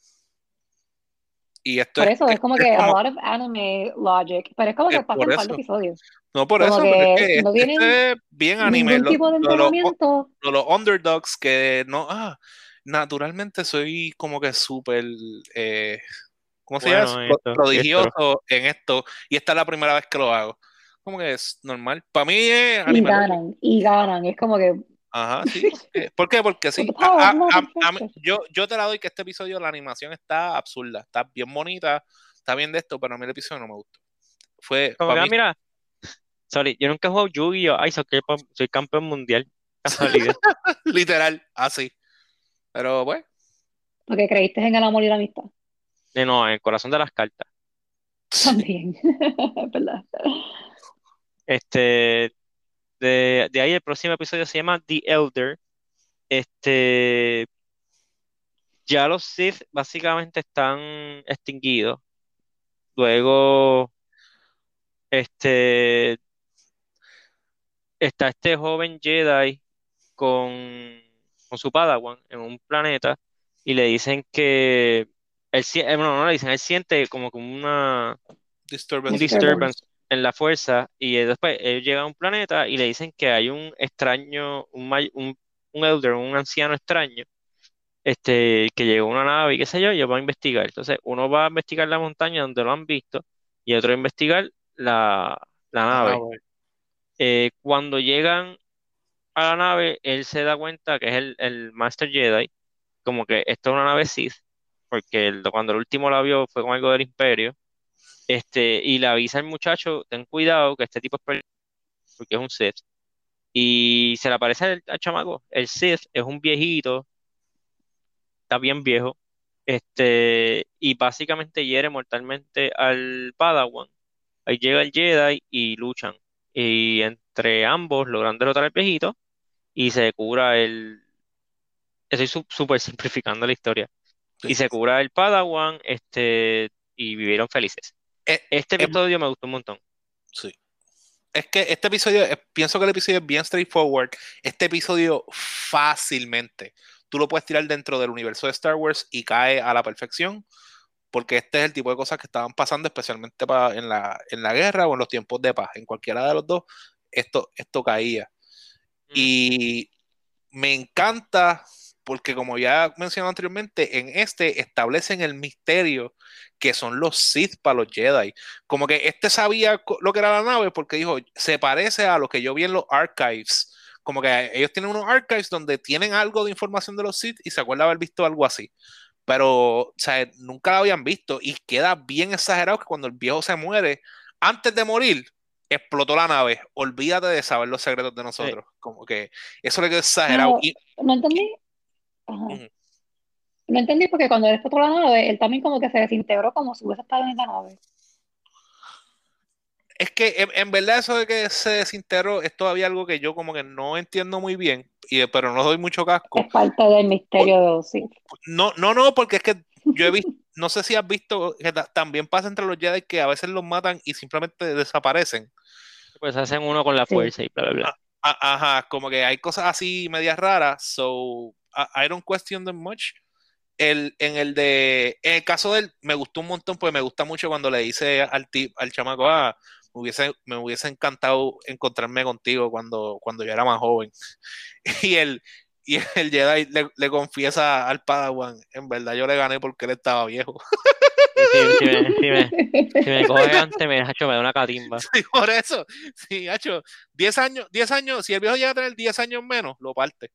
Y esto Por es, eso es como es que a como, lot of anime logic, pero es como es que pasa por en un par de eso. episodios. No por Como eso, pero es que que no tienen este es bien anime. ningún tipo de entrenamiento. Los underdogs que no, naturalmente soy como que súper, ¿cómo se llama eso? Bueno, esto. Prodigioso en esto. Y esta es la primera vez que lo hago. Como que es normal. Para mí es Y anime logic. ganan, y ganan. Es como que, Ajá, sí. ¿Por qué? Porque with sí. the power of love and friendship. Yo te la doy que este episodio, la animación está absurda. Está bien bonita. Está bien de esto, pero a mí el episodio no me gustó. Fue, Como para que, mí, mira, sorry, yo nunca he jugado Yu-Gi-Oh! Ay, soy campeón mundial. Casualidad. literal, así. Pero bueno. Porque creíste en el amor y la amistad. No, en el corazón de las cartas. También. Es verdad. Este, de ahí el próximo episodio se llama The Elder. Este, ya los Sith básicamente están extinguidos. Luego, este, está este joven Jedi con su Padawan en un planeta y le dicen que no le dicen, él siente como que un Disturbance. Disturbance. disturbance en la fuerza y después él llega a un planeta y le dicen que hay un extraño, un elder, un anciano extraño, que llegó a una nave y qué sé yo, y ellos van a investigar. Entonces, uno va a investigar la montaña donde lo han visto y otro a investigar la Ah, nave. bueno. Cuando llegan a la nave, él se da cuenta que es el Master Jedi, como que esto es una nave Sith, porque cuando el último la vio fue con algo del Imperio, y le avisa al muchacho, ten cuidado que este tipo es peligroso porque es un Sith. Y se le aparece al chamaco. El Sith es un viejito, está bien viejo, y básicamente hiere mortalmente al Padawan. Ahí llega el Jedi y luchan. Y entre ambos logran derrotar al viejito y se cura estoy súper simplificando la historia. Y Sí. se cura el Padawan, y vivieron felices. Eh, Este eh, episodio me gustó un montón. sí. Es que este episodio, pienso que el episodio es bien straightforward. Este episodio fácilmente tú lo puedes tirar dentro del universo de Star Wars y cae a la perfección, porque este es el tipo de cosas que estaban pasando especialmente en la guerra o en los tiempos de paz. En cualquiera de los dos, esto caía. ¿Mm? Y me encanta porque como ya mencioné anteriormente, en este establecen el misterio que son los Sith para los Jedi. Como que este sabía lo que era la nave porque dijo, se parece a lo que yo vi en los archives. Como que ellos tienen unos archives donde tienen algo de información de los Sith y se acuerda haber visto algo así. Pero, o sea, nunca lo habían visto y queda bien exagerado que cuando el viejo se muere, antes de morir, explotó la nave. Olvídate de saber los secretos de Eh, nosotros. Como que eso le quedó exagerado. No, no entendí. Y- Ajá. ujú. No entendí porque cuando él explotó la nave, él también como que se desintegró como si hubiese estado en esa nave. Es que en verdad eso de que se desintegró es todavía algo que yo como que no entiendo muy bien, pero no doy mucho casco. Es parte del Por- misterio de los Sith. no, porque es que yo he visto, no sé si has visto que también pasa entre los Jedi que a veces los matan y simplemente desaparecen. pues hacen uno con la Sí. fuerza y bla, bla, bla. Ajá, como que hay cosas así medias raras, so I don't question them much. En el caso de él, me gustó un montón, pues me gusta mucho cuando le dice al chamaco, me hubiese encantado encontrarme contigo cuando yo era más joven. Y el Jedi le confiesa al Padawan, en verdad yo le gané porque él estaba viejo. Y si me coge antes, me da una catimba. Sí, por eso, sí, hacho, 10 años, si el viejo llega a tener 10 años menos, lo parte.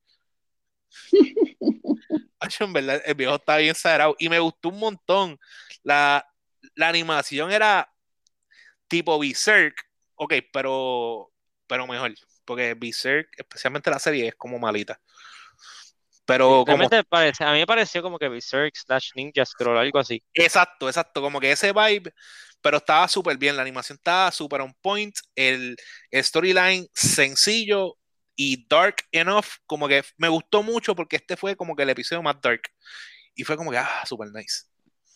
Hacho, en verdad, el viejo está bien exagerado y me gustó un montón. La, la animación era tipo Berserk, ok, pero mejor, porque Berserk, especialmente la serie, es como malita. Sí, Pero como, realmente a mí me pareció como que Berserk slash Ninja Scroll, algo así. exacto, como que ese vibe, pero estaba súper bien, la animación estaba súper on point, el storyline sencillo y dark enough, como que me gustó mucho porque este fue como que el episodio más dark. Y fue como que, super nice.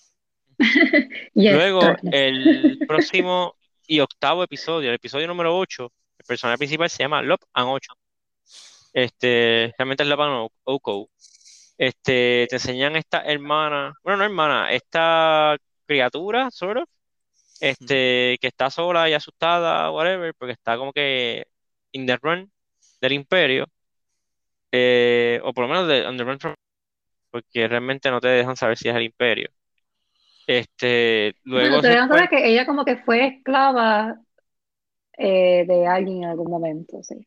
Yes, Luego, darkness. el próximo y octavo episodio, el episodio número 8, el personaje principal se llama Lop and Ocho. Realmente es Lop and Oko. Te enseñan esta hermana, bueno, no hermana, esta criatura, sort of, que está sola y asustada, whatever, porque está como que in the run del imperio, o por lo menos on the run from, porque realmente no te dejan saber si es el imperio. Bueno, Luego te se dejan saber encuentra, que ella como que fue esclava de alguien en algún momento, sí.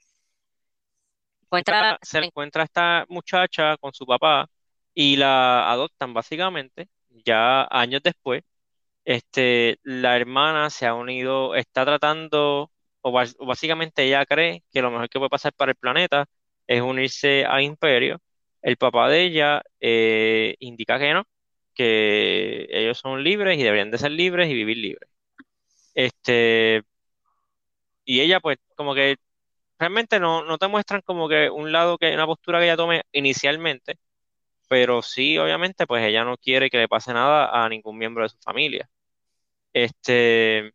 se encuentra esta muchacha con su papá y la adoptan básicamente, ya años después. La hermana se ha unido, está tratando, o básicamente ella cree que lo mejor que puede pasar para el planeta es unirse al imperio. El papá de ella indica que no, que ellos son libres y deberían de ser libres y vivir libres. Este, y ella pues como que realmente no te muestran como que un lado que una postura que ella tome inicialmente, pero sí obviamente pues ella no quiere que le pase nada a ningún miembro de su familia. Este,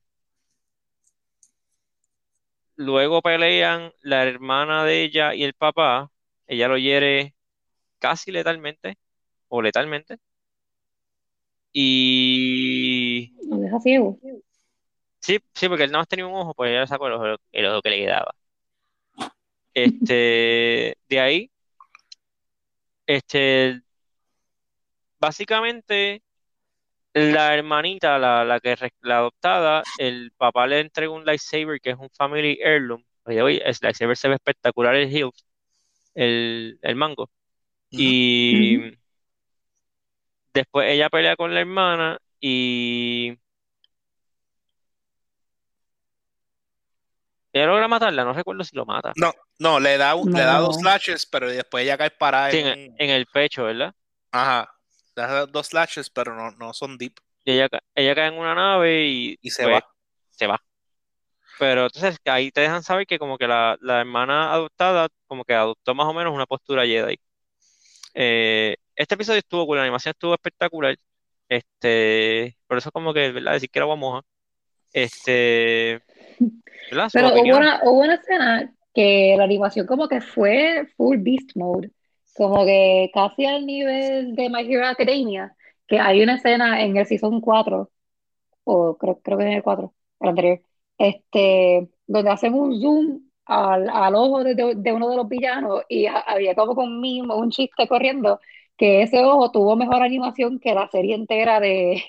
Luego pelean la hermana de ella y el papá. Ella lo hiere casi letalmente o letalmente. Y Lo deja ciego. sí, sí, porque él nada más tenía un ojo, pues ella le sacó el ojo que le quedaba. De ahí, este, básicamente, la hermanita, la adoptada, el papá le entrega un lightsaber que es un family heirloom. Oye, oye, el lightsaber se ve espectacular, el hilt, el mango. Ujú. Y Ujú. después ella pelea con la hermana y ella logra matarla, no recuerdo si lo mata. No, no, le da dos No. slashes, pero después ella cae parada Sí, en un. en el pecho, ¿verdad? Ajá. Le da dos slashes, pero no son deep. Y ella cae en una nave y Y se va. pues se va. Pero entonces que ahí te dejan saber que como que la hermana adoptada como que adoptó más o menos una postura Jedi. Este episodio estuvo cool, la animación estuvo espectacular. Por eso como que, ¿verdad? Decir que era guamoja. Este, ¿Verdad? Sus Pero opiniones. hubo una escena que la animación como que fue full beast mode, como que casi al nivel de My Hero Academia, que hay una escena en el season 4 o creo que es en el 4 el anterior, donde hacen un zoom al ojo de uno de los villanos y había como con un meme, un chiste corriendo, que ese ojo tuvo mejor animación que la serie entera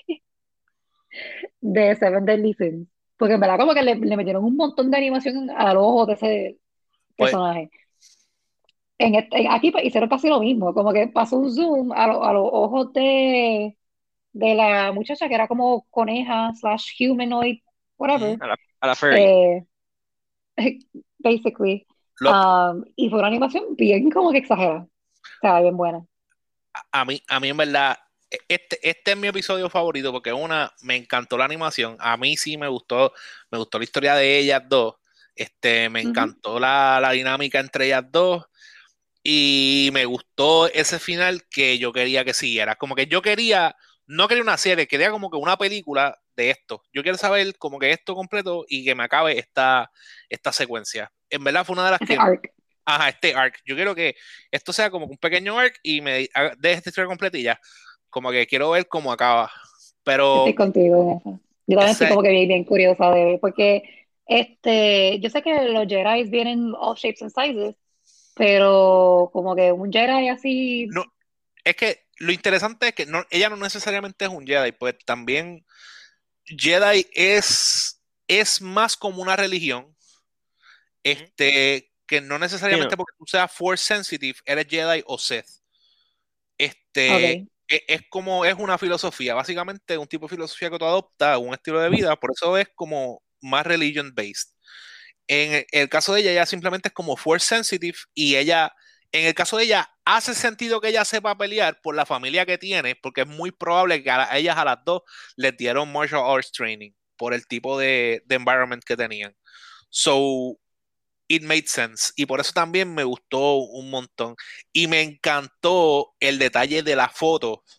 de Seven Deadly Sins. Porque en verdad como que le metieron un montón de animación al ojo de ese Pues, personaje. Aquí pues, hicieron casi lo mismo, como que pasó un zoom a los ojos de la muchacha que era como coneja slash humanoid, whatever, A la Fairy. eh, basically. lo, Y fue una animación bien como que exagerada, o sea, bien buena. a mí en verdad, este es mi episodio favorito porque me encantó la animación. A mí sí me gustó la historia de ellas dos. Me Ujú. encantó la dinámica entre ellas dos. Y me gustó ese final que yo quería que siguiera. Como que no quería una serie, quería como que una película de esto. Yo quiero saber como que esto completo y que me acabe esta secuencia. En verdad fue una de las Ese que, arc, este arc. Yo quiero que esto sea como un pequeño arc y me deje esta historia completa y ya. Como que quiero ver cómo acaba. estoy Pero contigo en eso. Yo también estoy ese, como que bien curiosa de ver, porque yo sé que los Jedi vienen all shapes and sizes, pero como que un Jedi así, no, es que lo interesante es que ella no necesariamente es un Jedi, pues también Jedi es más como una religión, Ujú. que no Sí, no. necesariamente porque tú seas Force Sensitive, eres Jedi o Sith. ok, Es una filosofía, básicamente un tipo de filosofía que tú adoptas, un estilo de vida, por eso es como más religion based. En el caso de ella, ella simplemente es como Force Sensitive y en el caso de ella, hace sentido que ella sepa pelear por la familia que tiene, porque es muy probable que a ellas a las dos les dieron martial arts training por el tipo de environment que tenían. So, it made sense. Y por eso también me gustó un montón. Y me encantó el detalle de la foto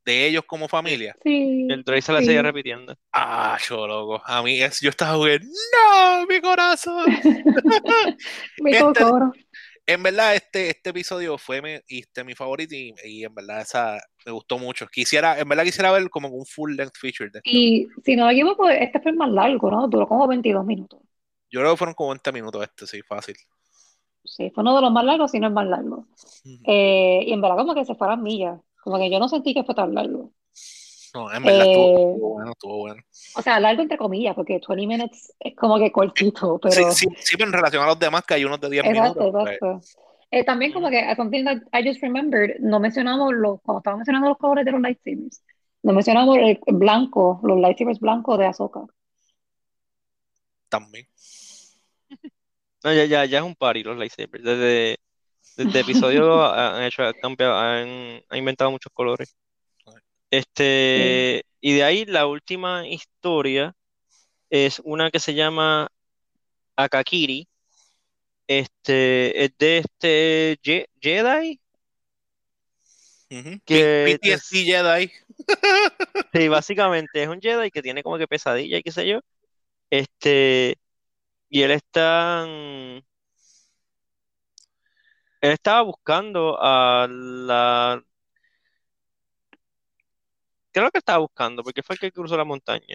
de ellos como familia. Sí, El droid se la sigue sí. repitiendo. Ah, yo loco. A mí yo estaba jugando. ¡No! ¡Mi corazón! Mi Este, cocoro. en verdad, este episodio fue mi favorito y en verdad me gustó mucho. En verdad quisiera ver como un full length feature de esto. Y si no me equivoco, este fue el más largo, ¿no? Duró como 22 minutos. Yo creo que fueron como 20 minutos sí, fácil. Sí, fue uno de los más largos, si no el más largo. Ujú. Y en verdad como que se fueron millas. Como que yo no sentí que fue tan largo. No, en verdad Eh, estuvo bueno, estuvo bueno. o sea, largo entre comillas, porque 20 minutes es como que cortito, Sí, pero sí, sí, pero en relación a los demás, que hay unos de 10 exacto, minutos, pues. exacto. También como Ujú. que something that I just remembered, no mencionamos cuando estaba mencionando los colores de los lightsabers, no mencionamos el blanco, los lightsabers blancos de Ahsoka. También. No, ya es un party los lightsabers. Desde episodio han hecho, han cambiado, han inventado muchos colores. Sí. Y de ahí la última historia es una que se llama Akakiri. Es de Jedi, Ujú. que PTSD Jedi. sí, básicamente es un Jedi que tiene como que pesadilla y qué sé yo. Este, y él estaba buscando a ¿qué es lo que estaba buscando? Porque fue el que cruzó la montaña.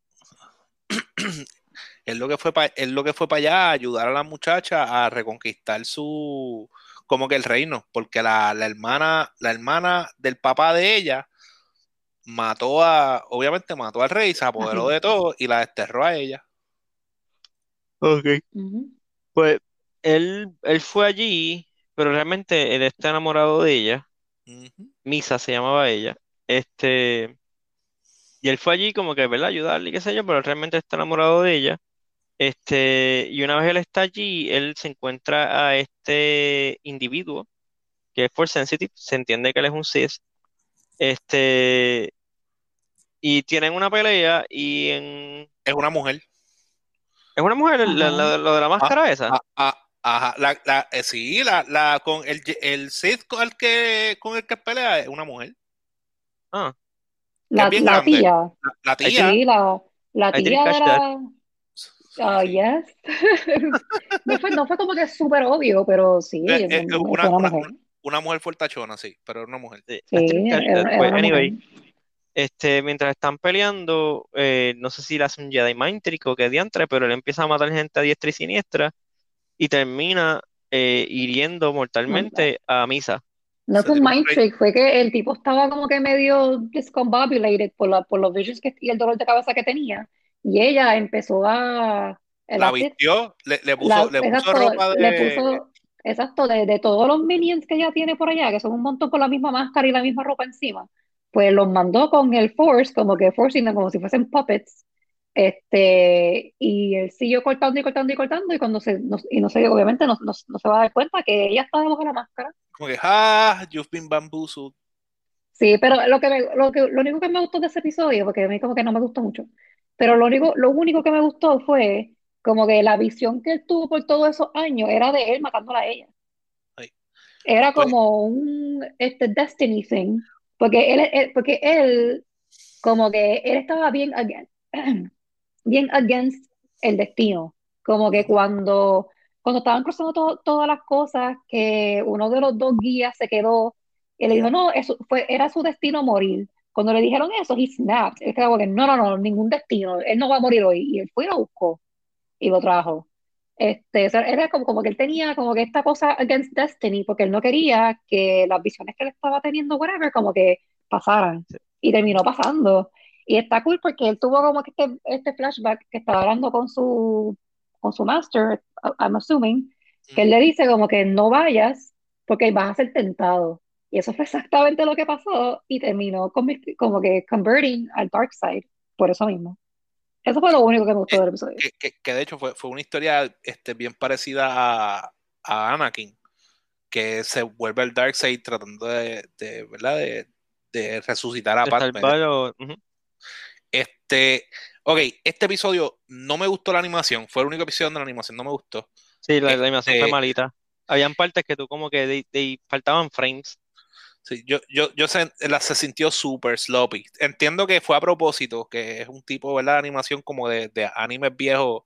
Él lo que fue para allá a ayudar a la muchacha a reconquistar como que el reino, porque la hermana del papá de ella obviamente mató al rey, se apoderó Ajá. de todo y la desterró a ella. Ok. Ujú. Pues él fue allí, pero realmente él está enamorado de ella. Ujú. Misa se llamaba ella. Este, y él fue allí como que, ¿verdad? Ayudarle y qué sé yo, pero él realmente está enamorado de ella. Y una vez él está allí, él se encuentra a este individuo que es Force Sensitive, se entiende que él es un Sith. Este, y tienen una pelea Es una mujer. es una mujer, Ajá. lo de la Ah, máscara esa. ajá. Sí, con el Sith con el que pelea es una mujer, Ah, que es La, bien la grande. tía, La I didn't, tía, sí, la I didn't tía de catch that. la... sí, sí. Yes. No fue como que súper obvio, pero sí, fue una mujer. Una mujer fortachona, sí, pero es una mujer. Sí, Sí, I didn't catch that. era Pues, una mujer. anyway, mientras están peleando, no sé si le hace un Jedi Mind Trick o qué diantre, pero él empieza a matar gente a diestra y siniestra y termina hiriendo No, mortalmente a Misa. no Se fue un tiró un mind rey. trick, fue que el tipo estaba como que medio discombobulated por los visions y el dolor de cabeza que tenía. Y ella empezó La la Sith, vistió, le puso exacto, ropa le de. puso, exacto, de todos los minions que ella tiene por allá, que son un montón con la misma máscara y la misma ropa encima, pues los mandó con el Force, como que forcing them, como si fuesen puppets. Y él siguió cortando y cortando y cortando, y y no se, obviamente no se va a dar cuenta que ella está debajo de la máscara. Como que, you've been bamboozled. Sí, pero lo único que me gustó de ese episodio, porque a mí como que no me gustó mucho, pero lo único que me gustó fue como que la visión que él tuvo por todos esos años era de él matándola a ella. Ay, Era pues, como un destiny thing, porque él como que él estaba bien bien against el destino, como que ujú, cuando estaban cruzando todas las cosas, que uno de los dos guías se quedó, y le dijo, ujú. no, era su destino morir. Cuando le dijeron eso, he snapped. Él quedó como que, no, no, no, ningún destino, él no va a morir hoy. Y él fue y lo buscó y lo trajo. O sea, era como que él tenía como que esta cosa against destiny, porque él no quería que las visiones que él estaba teniendo, whatever, como que pasaran. Y terminó pasando. Y está cool porque él tuvo como que este flashback que estaba hablando con su master, I'm assuming, que él Ujú. le dice como que no vayas porque vas a ser tentado. Y eso fue exactamente lo que pasó y terminó como que converting al dark side, por eso mismo. Eso fue lo único que me gustó Eh, del episodio. que de hecho fue una historia bien parecida a Anakin, que se vuelve al Darkseid tratando ¿verdad? De resucitar a De Padme. salvarlo. Ujú. Este, ok, este episodio no me gustó la animación, fue el único episodio donde la animación no me gustó. Sí, la animación fue Este, malita. Habían partes que tú como que faltaban frames. Sí, se sintió súper sloppy. Entiendo que fue a propósito, que es un tipo, ¿verdad?, de animación como de animes viejos,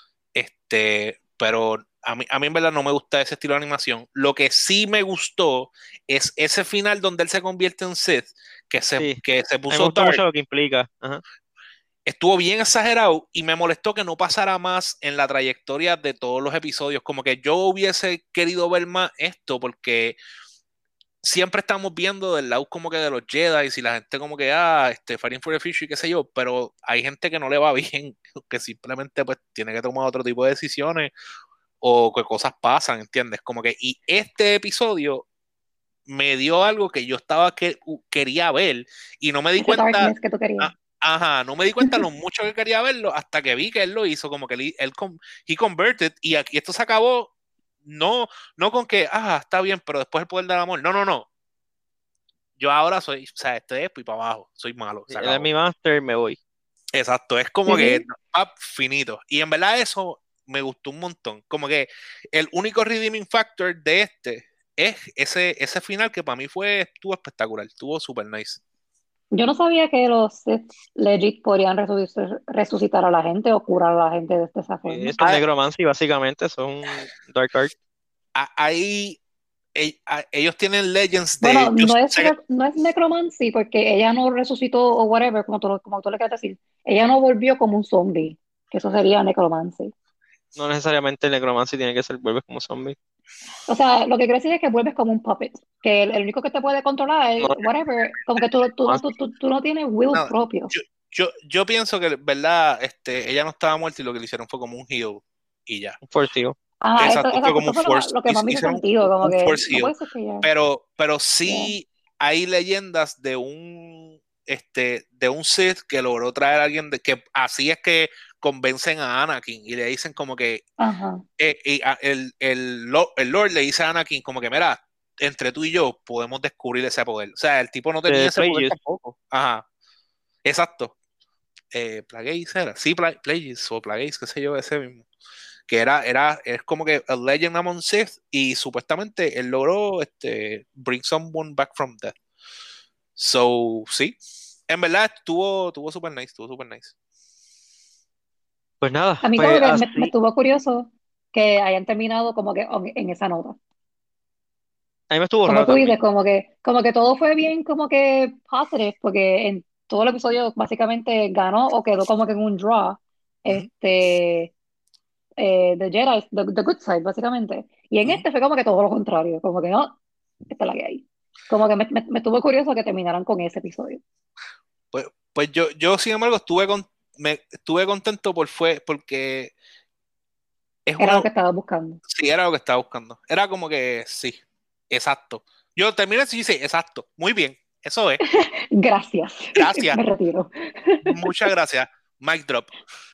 pero a mí en verdad no me gusta ese estilo de animación. Lo que sí me gustó es ese final donde él se convierte en Sith, Sí, que se a mí me puso gustó dark. mucho lo que implica. Ajá. Estuvo bien exagerado y me molestó que no pasara más en la trayectoria de todos los episodios. Como que yo hubiese querido ver más esto porque siempre estamos viendo del lado como que de los Jedi y la gente como que, Fighting for the Future y qué sé yo, pero hay gente que no le va bien, que simplemente pues tiene que tomar otro tipo de decisiones o que cosas pasan, ¿entiendes? Como que, y este episodio me dio algo que yo quería ver y no me di Ese cuenta. darkness que tú querías. Ajá, no me di cuenta lo mucho que quería verlo hasta que vi que él lo hizo, como que he converted y aquí esto se acabó no con que, está bien, pero después el poder del amor. No, no, no. Yo ahora soy, o sea, y para abajo, soy malo, se Él es acabó. mi master, me voy. Exacto, es como Sí, que sí. finito. Y en verdad eso me gustó un montón. Como que el único redeeming factor de es ese final que para mí estuvo espectacular, estuvo super nice. Yo no sabía que los Sith legit podían resucitar a la gente o curar a la gente de esa forma. Eso es necromancy, básicamente, son dark art. Ahí ellos tienen legends Bueno, yo no es, sé que no es necromancy porque ella no resucitó o whatever, como tú le quieras decir. Ella no volvió como un zombie, que eso sería necromancy. No necesariamente el necromancy tiene que ser vuelves como zombie. O sea, lo que quiero decir es que vuelves como un puppet, que el único que te puede controlar No, es whatever, como que tú no tienes will nada, propio. yo pienso que verdad ella no estaba muerta y lo que le hicieron fue como un heal y ya. un forcido. Ajá, Exacto, fue como eso un fue force, lo que más me hizo hicieron sentido, como un que force no heal. puede ser que ya, Pero ya. sí hay leyendas de un Sith que logró traer a alguien que así es que convencen a Anakin y le dicen como que Ajá. el Lord le dice a Anakin como que mira, entre tú y yo podemos descubrir ese poder. O sea, el tipo no tenía De ese poder Plagueis. tampoco. Ajá, exacto. Plagueis era, sí, Plagueis o Plagueis, qué sé yo, ese mismo. Que es como que a legend among Sith y supuestamente él logró bring someone back from death. So, sí, en verdad estuvo super nice, estuvo super nice. Pues nada, A mí como pues que me así. estuvo curioso que hayan terminado como que en esa nota. A mí me estuvo Como raro tú también. dices, como que todo fue bien como que positive, porque en todo el episodio básicamente ganó o quedó como que en un draw, Ujú, The Jedi, the good side, básicamente. Y en ujú. este fue como que todo lo contrario, como que no, esta es la que hay. Como que me estuvo curioso que terminaran con ese episodio. Pues yo sin embargo estuve contento porque es Era lo una, que estaba buscando. sí, era lo que estaba buscando. Era como que sí, exacto. Yo terminé así y dice, exacto, muy bien, eso es. Gracias. Gracias, Me retiro. muchas gracias, mic drop.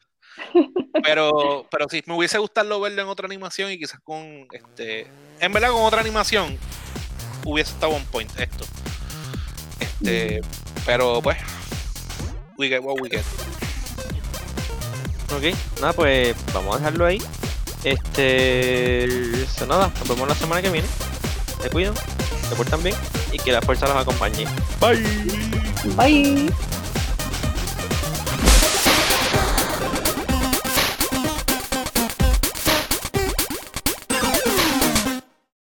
Pero sí, me hubiese gustado verlo en otra animación y quizás en verdad con otra animación hubiese estado on point esto. Pero pues, we get what we get. Ok, nada, pues vamos a dejarlo ahí. Eso nada, nos vemos la semana que viene. Se cuidan, se portan bien y que la fuerza los acompañe. Bye. Bye.